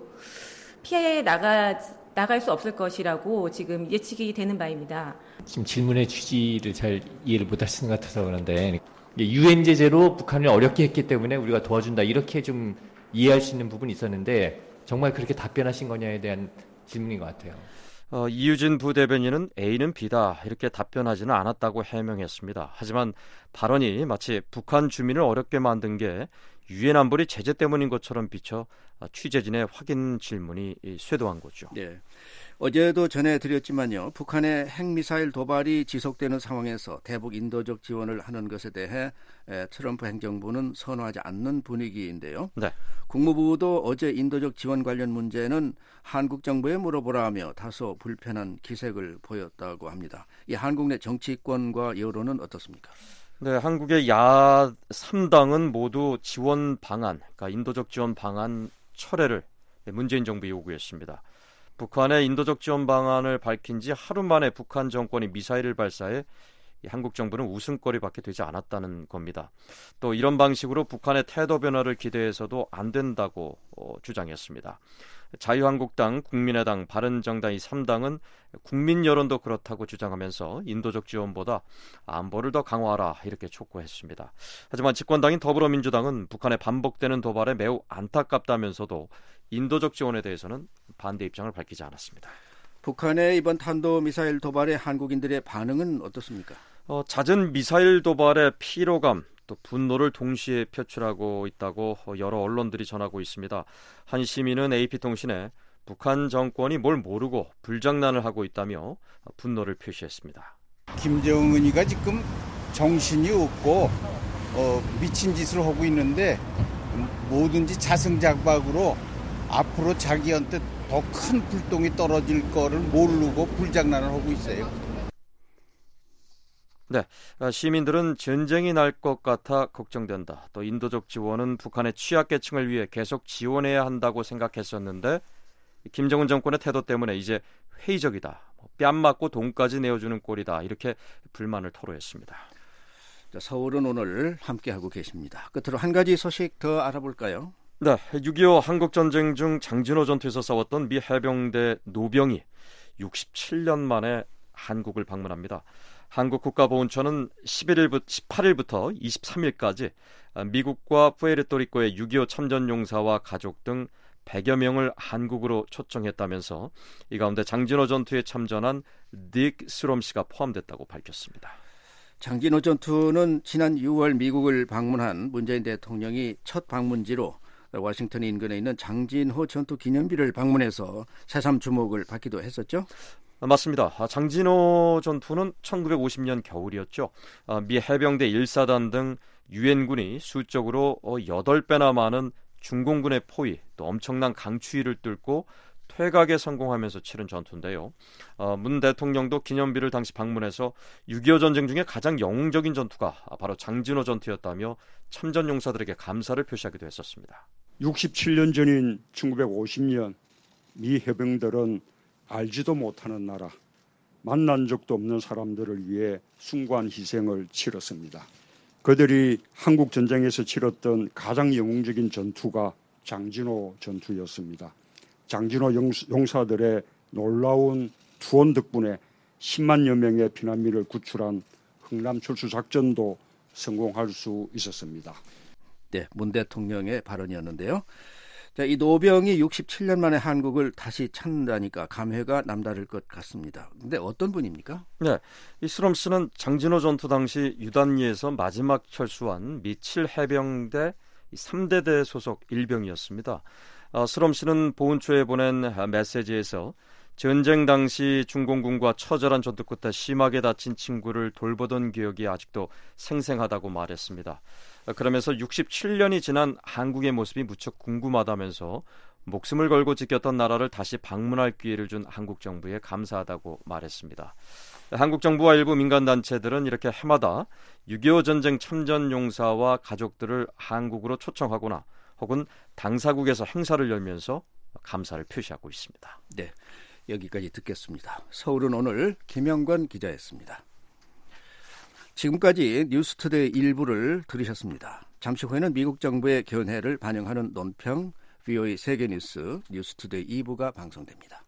피해 나가 나갈 수 없을 것이라고 지금 예측이 되는 바입니다. 지금 질문의 취지를 잘 이해를 못하시는 것 같아서 그런데 유엔 제재로 북한을 어렵게 했기 때문에 우리가 도와준다 이렇게 좀 이해할 수 있는 부분이 있었는데 정말 그렇게 답변하신 거냐에 대한 질문인 것 같아요. 어, 이유진 부대변인은 A는 B다 이렇게 답변하지는 않았다고 해명했습니다. 하지만 발언이 마치 북한 주민을 어렵게 만든 게 유엔 안보리 제재 때문인 것처럼 비춰 취재진의 확인 질문이 쇄도한 거죠. 네. 어제도 전해드렸지만요. 북한의 핵미사일 도발이 지속되는 상황에서 대북 인도적 지원을 하는 것에 대해 트럼프 행정부는 선호하지 않는 분위기인데요. 네. 국무부도 어제 인도적 지원 관련 문제는 한국 정부에 물어보라며 다소 불편한 기색을 보였다고 합니다. 이 한국 내 정치권과 여론은 어떻습니까? 네, 한국의 야 삼 당은 모두 지원 방안, 그러니까 인도적 지원 방안 철회를 문재인 정부에 요구했습니다. 북한의 인도적 지원 방안을 밝힌 지 하루 만에 북한 정권이 미사일을 발사해 한국 정부는 웃음거리밖에 되지 않았다는 겁니다. 또 이런 방식으로 북한의 태도 변화를 기대해서도 안 된다고 어, 주장했습니다. 자유한국당, 국민의당, 바른정당 이 삼 당은 국민 여론도 그렇다고 주장하면서 인도적 지원보다 안보를 더 강화하라 이렇게 촉구했습니다. 하지만 집권당인 더불어민주당은 북한의 반복되는 도발에 매우 안타깝다면서도 인도적 지원에 대해서는 반대 입장을 밝히지 않았습니다. 북한의 이번 탄도미사일 도발에 한국인들의 반응은 어떻습니까? 어, 잦은 미사일 도발의 피로감, 또 분노를 동시에 표출하고 있다고 여러 언론들이 전하고 있습니다. 한 시민은 에이피통신에 북한 정권이 뭘 모르고 불장난을 하고 있다며 분노를 표시했습니다. 김정은이가 지금 정신이 없고 어, 미친 짓을 하고 있는데 뭐든지 자승자박으로 앞으로 자기한테 더 큰 불똥이 떨어질 거를 모르고 불장난을 하고 있어요. 네, 시민들은 전쟁이 날 것 같아 걱정된다. 또 인도적 지원은 북한의 취약계층을 위해 계속 지원해야 한다고 생각했었는데 김정은 정권의 태도 때문에 이제 회의적이다. 뺨 맞고 돈까지 내어주는 꼴이다. 이렇게 불만을 토로했습니다. 자, 서울은 오늘 함께하고 계십니다. 끝으로 한 가지 소식 더 알아볼까요? 네, 육이오 한국전쟁 중 장진호 전투에서 싸웠던 미 해병대 노병이 육십칠 년 만에 한국을 방문합니다. 한국 국가보훈처는 십일일부터 십팔일부터 이십삼일까지 미국과 푸에르토리코의 육이오 참전용사와 가족 등 백여 명을 한국으로 초청했다면서 이 가운데 장진호 전투에 참전한 딕 스롬 씨가 포함됐다고 밝혔습니다. 장진호 전투는 지난 유월 미국을 방문한 문재인 대통령이 첫 방문지로 워싱턴 인근에 있는 장진호 전투 기념비를 방문해서 새삼 주목을 받기도 했었죠? 맞습니다. 장진호 전투는 천구백오십 년 겨울이었죠. 미 해병대 일 사단 등 유엔군이 수적으로 여덟 배나 많은 중공군의 포위, 또 엄청난 강추위를 뚫고 퇴각에 성공하면서 치른 전투인데요. 문 대통령도 기념비를 당시 방문해서 육이오 전쟁 중에 가장 영웅적인 전투가 바로 장진호 전투였다며 참전 용사들에게 감사를 표시하기도 했었습니다. 육십칠 년 전인 천구백오십 년 미 해병들은 알지도 못하는 나라, 만난 적도 없는 사람들을 위해 숭고한 희생을 치렀습니다. 그들이 한국 전쟁에서 치렀던 가장 영웅적인 전투가 장진호 전투였습니다. 장진호 용사들의 놀라운 투혼 덕분에 십만여 명의 피난민을 구출한 흥남 철수 작전도 성공할 수 있었습니다. 네, 문 대통령의 발언이었는데요. 자, 이 노병이 육십칠 년 만에 한국을 다시 찾는다니까 감회가 남다를 것 같습니다. 근데 어떤 분입니까? 네, 이 스롬 씨는 장진호 전투 당시 유단리에서 마지막 철수한 미 칠 해병대 삼 대대 소속 일병이었습니다. 어, 스롬 씨는 보훈처에 보낸 메시지에서 전쟁 당시 중공군과 처절한 전투 끝에 심하게 다친 친구를 돌보던 기억이 아직도 생생하다고 말했습니다. 그러면서 육십칠 년이 지난 한국의 모습이 무척 궁금하다면서 목숨을 걸고 지켰던 나라를 다시 방문할 기회를 준 한국 정부에 감사하다고 말했습니다. 한국 정부와 일부 민간단체들은 이렇게 해마다 육이오 전쟁 참전 용사와 가족들을 한국으로 초청하거나 혹은 당사국에서 행사를 열면서 감사를 표시하고 있습니다. 네, 여기까지 듣겠습니다. 서울은 오늘 김영관 기자였습니다. 지금까지 뉴스투데이 일부를 들으셨습니다. 잠시 후에는 미국 정부의 견해를 반영하는 논평 브이오에이 세계뉴스 뉴스투데이 이 부가 방송됩니다.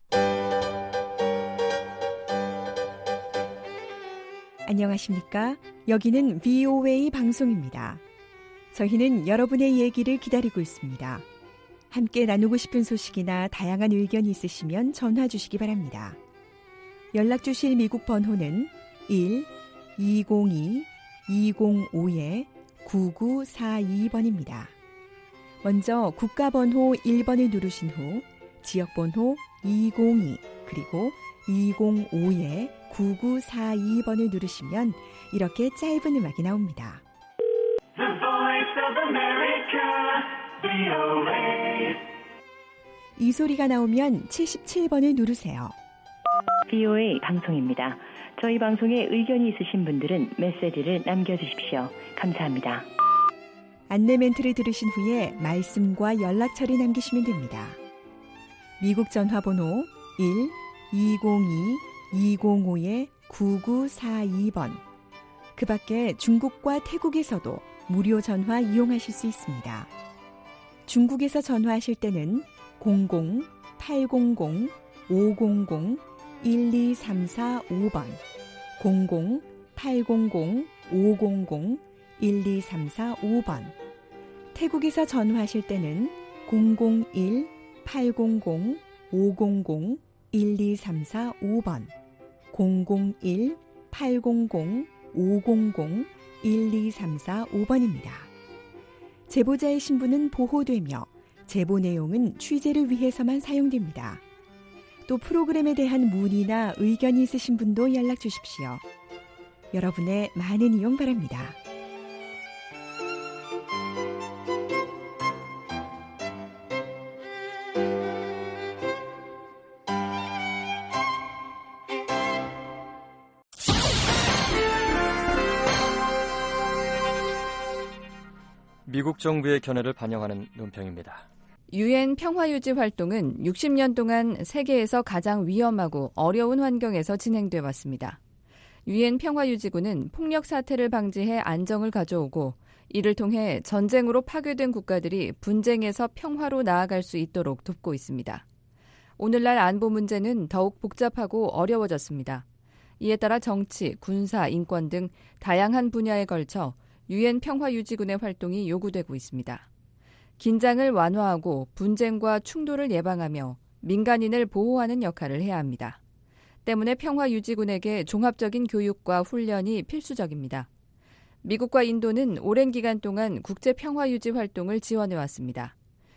안녕하십니까? 여기는 브이오에이 방송입니다. 저희는 여러분의 얘기를 기다리고 있습니다. 함께 나누고 싶은 소식이나 다양한 의견이 있으시면 전화 주시기 바랍니다. 연락 주실 미국 번호는 일 이공이 이공오 구구사이 번입니다. 먼저 국가번호 일 번을 누르신 후 지역번호 이공이 그리고 이공오 구구사이 번을 누르시면 이렇게 짧은 음악이 나옵니다. The Voice of America, 브이오에이. 이 소리가 나오면 칠십칠 번을 누르세요. 브이오에이 방송입니다. 저희 방송에 의견이 있으신 분들은 메시지를 남겨주십시오. 감사합니다. 안내 멘트를 들으신 후에 말씀과 연락처를 남기시면 됩니다. 미국 전화번호 일 이공이 이공오 구구사이 번. 그 밖에 중국과 태국에서도 무료 전화 이용하실 수 있습니다. 중국에서 전화하실 때는 공공 팔공공 오공공 일이삼사오 번, 공공 팔공공 오공공 일이삼사오 번. 태국에서 전화하실 때는 공공일 팔공공 오공공 일이삼사오 번, 공공일 팔공공 오공공 일이삼사오 번입니다. 제보자의 신분은 보호되며 제보 내용은 취재를 위해서만 사용됩니다. 또 프로그램에 대한 문의나 의견이 있으신 분도 연락 주십시오. 여러분의 많은 이용 바랍니다. 미국 정부의 견해를 반영하는 논평입니다. 유엔 평화유지 활동은 육십 년 동안 세계에서 가장 위험하고 어려운 환경에서 진행돼 왔습니다. 유엔 평화유지군은 폭력 사태를 방지해 안정을 가져오고 이를 통해 전쟁으로 파괴된 국가들이 분쟁에서 평화로 나아갈 수 있도록 돕고 있습니다. 오늘날 안보 문제는 더욱 복잡하고 어려워졌습니다. 이에 따라 정치, 군사, 인권 등 다양한 분야에 걸쳐 유엔 평화유지군의 활동이 요구되고 있습니다. 긴장을 완화하고 분쟁과 충돌을 예방하며 민간인을 보호하는 역할을 해야 합니다. 때문에 평화유지군에게 종합적인 교육과 훈련이 필수적입니다. 미국과 인도는 오랜 기간 동안 국제평화유지 활동을 지원해왔습니다.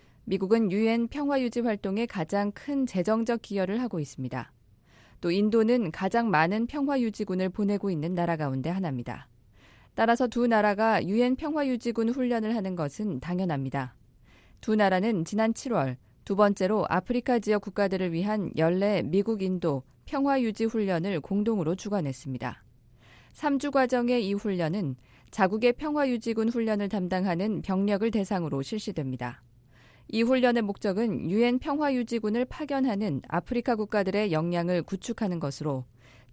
미국은 유엔 평화유지 활동에 가장 큰 재정적 기여를 하고 있습니다. 또 인도는 가장 많은 평화유지군을 보내고 있는 나라 가운데 하나입니다. 따라서 두 나라가 유엔 평화유지군 훈련을 하는 것은 당연합니다. 두 나라는 지난 칠월 두 번째로 아프리카 지역 국가들을 위한 연례 미국-인도 평화유지 훈련을 공동으로 주관했습니다. 삼 주 과정의 이 훈련은 자국의 평화유지군 훈련을 담당하는 병력을 대상으로 실시됩니다. 이 훈련의 목적은 유엔 평화유지군을 파견하는 아프리카 국가들의 역량을 구축하는 것으로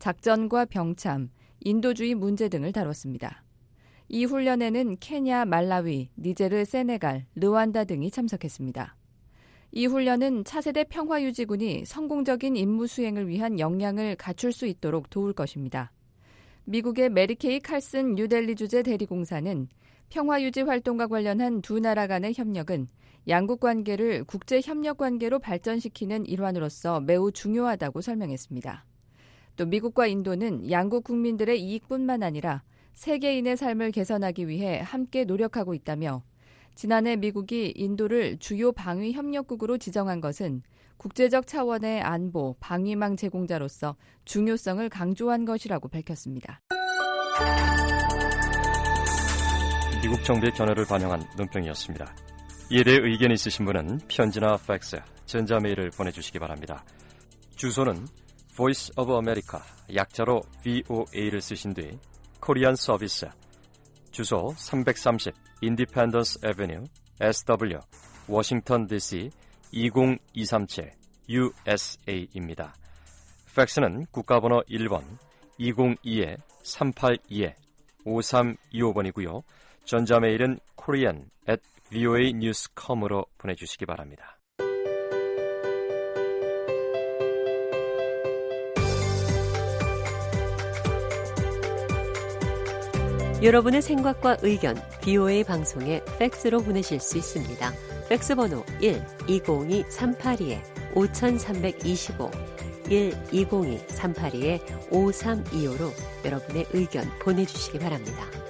작전과 병참, 인도주의 문제 등을 다뤘습니다. 이 훈련에는 케냐, 말라위, 니제르, 세네갈, 르완다 등이 참석했습니다. 이 훈련은 차세대 평화유지군이 성공적인 임무 수행을 위한 역량을 갖출 수 있도록 도울 것입니다. 미국의 메리케이 칼슨 뉴델리 주재 대리공사는 평화유지 활동과 관련한 두 나라 간의 협력은 양국 관계를 국제협력 관계로 발전시키는 일환으로서 매우 중요하다고 설명했습니다. 또 미국과 인도는 양국 국민들의 이익뿐만 아니라 세계인의 삶을 개선하기 위해 함께 노력하고 있다며 지난해 미국이 인도를 주요 방위 협력국으로 지정한 것은 국제적 차원의 안보, 방위망 제공자로서 중요성을 강조한 것이라고 밝혔습니다. 미국 정부의 견해를 반영한 논평이었습니다. 이에 대해 의견이 있으신 분은 편지나 팩스, 전자메일을 보내주시기 바랍니다. 주소는 Voice of America, 약자로 브이오에이를 쓰신 뒤 코리안 서비스, 주소 삼백삼십 인디펜던스 애비뉴, 에스더블유, 워싱턴 디씨 이공이삼칠 유에스에이입니다. 팩스는 국가번호 일 번 이공이 삼팔이 오삼이오 번이고요. 전자메일은 korean at 브이오에이 뉴스 닷 컴으로 보내주시기 바랍니다. 여러분의 생각과 의견 비오에이 방송에 팩스로 보내실 수 있습니다. 팩스 번호 일 이공이 삼팔이 오삼이오 일 이공이 삼팔이 오삼이오로 여러분의 의견 보내주시기 바랍니다.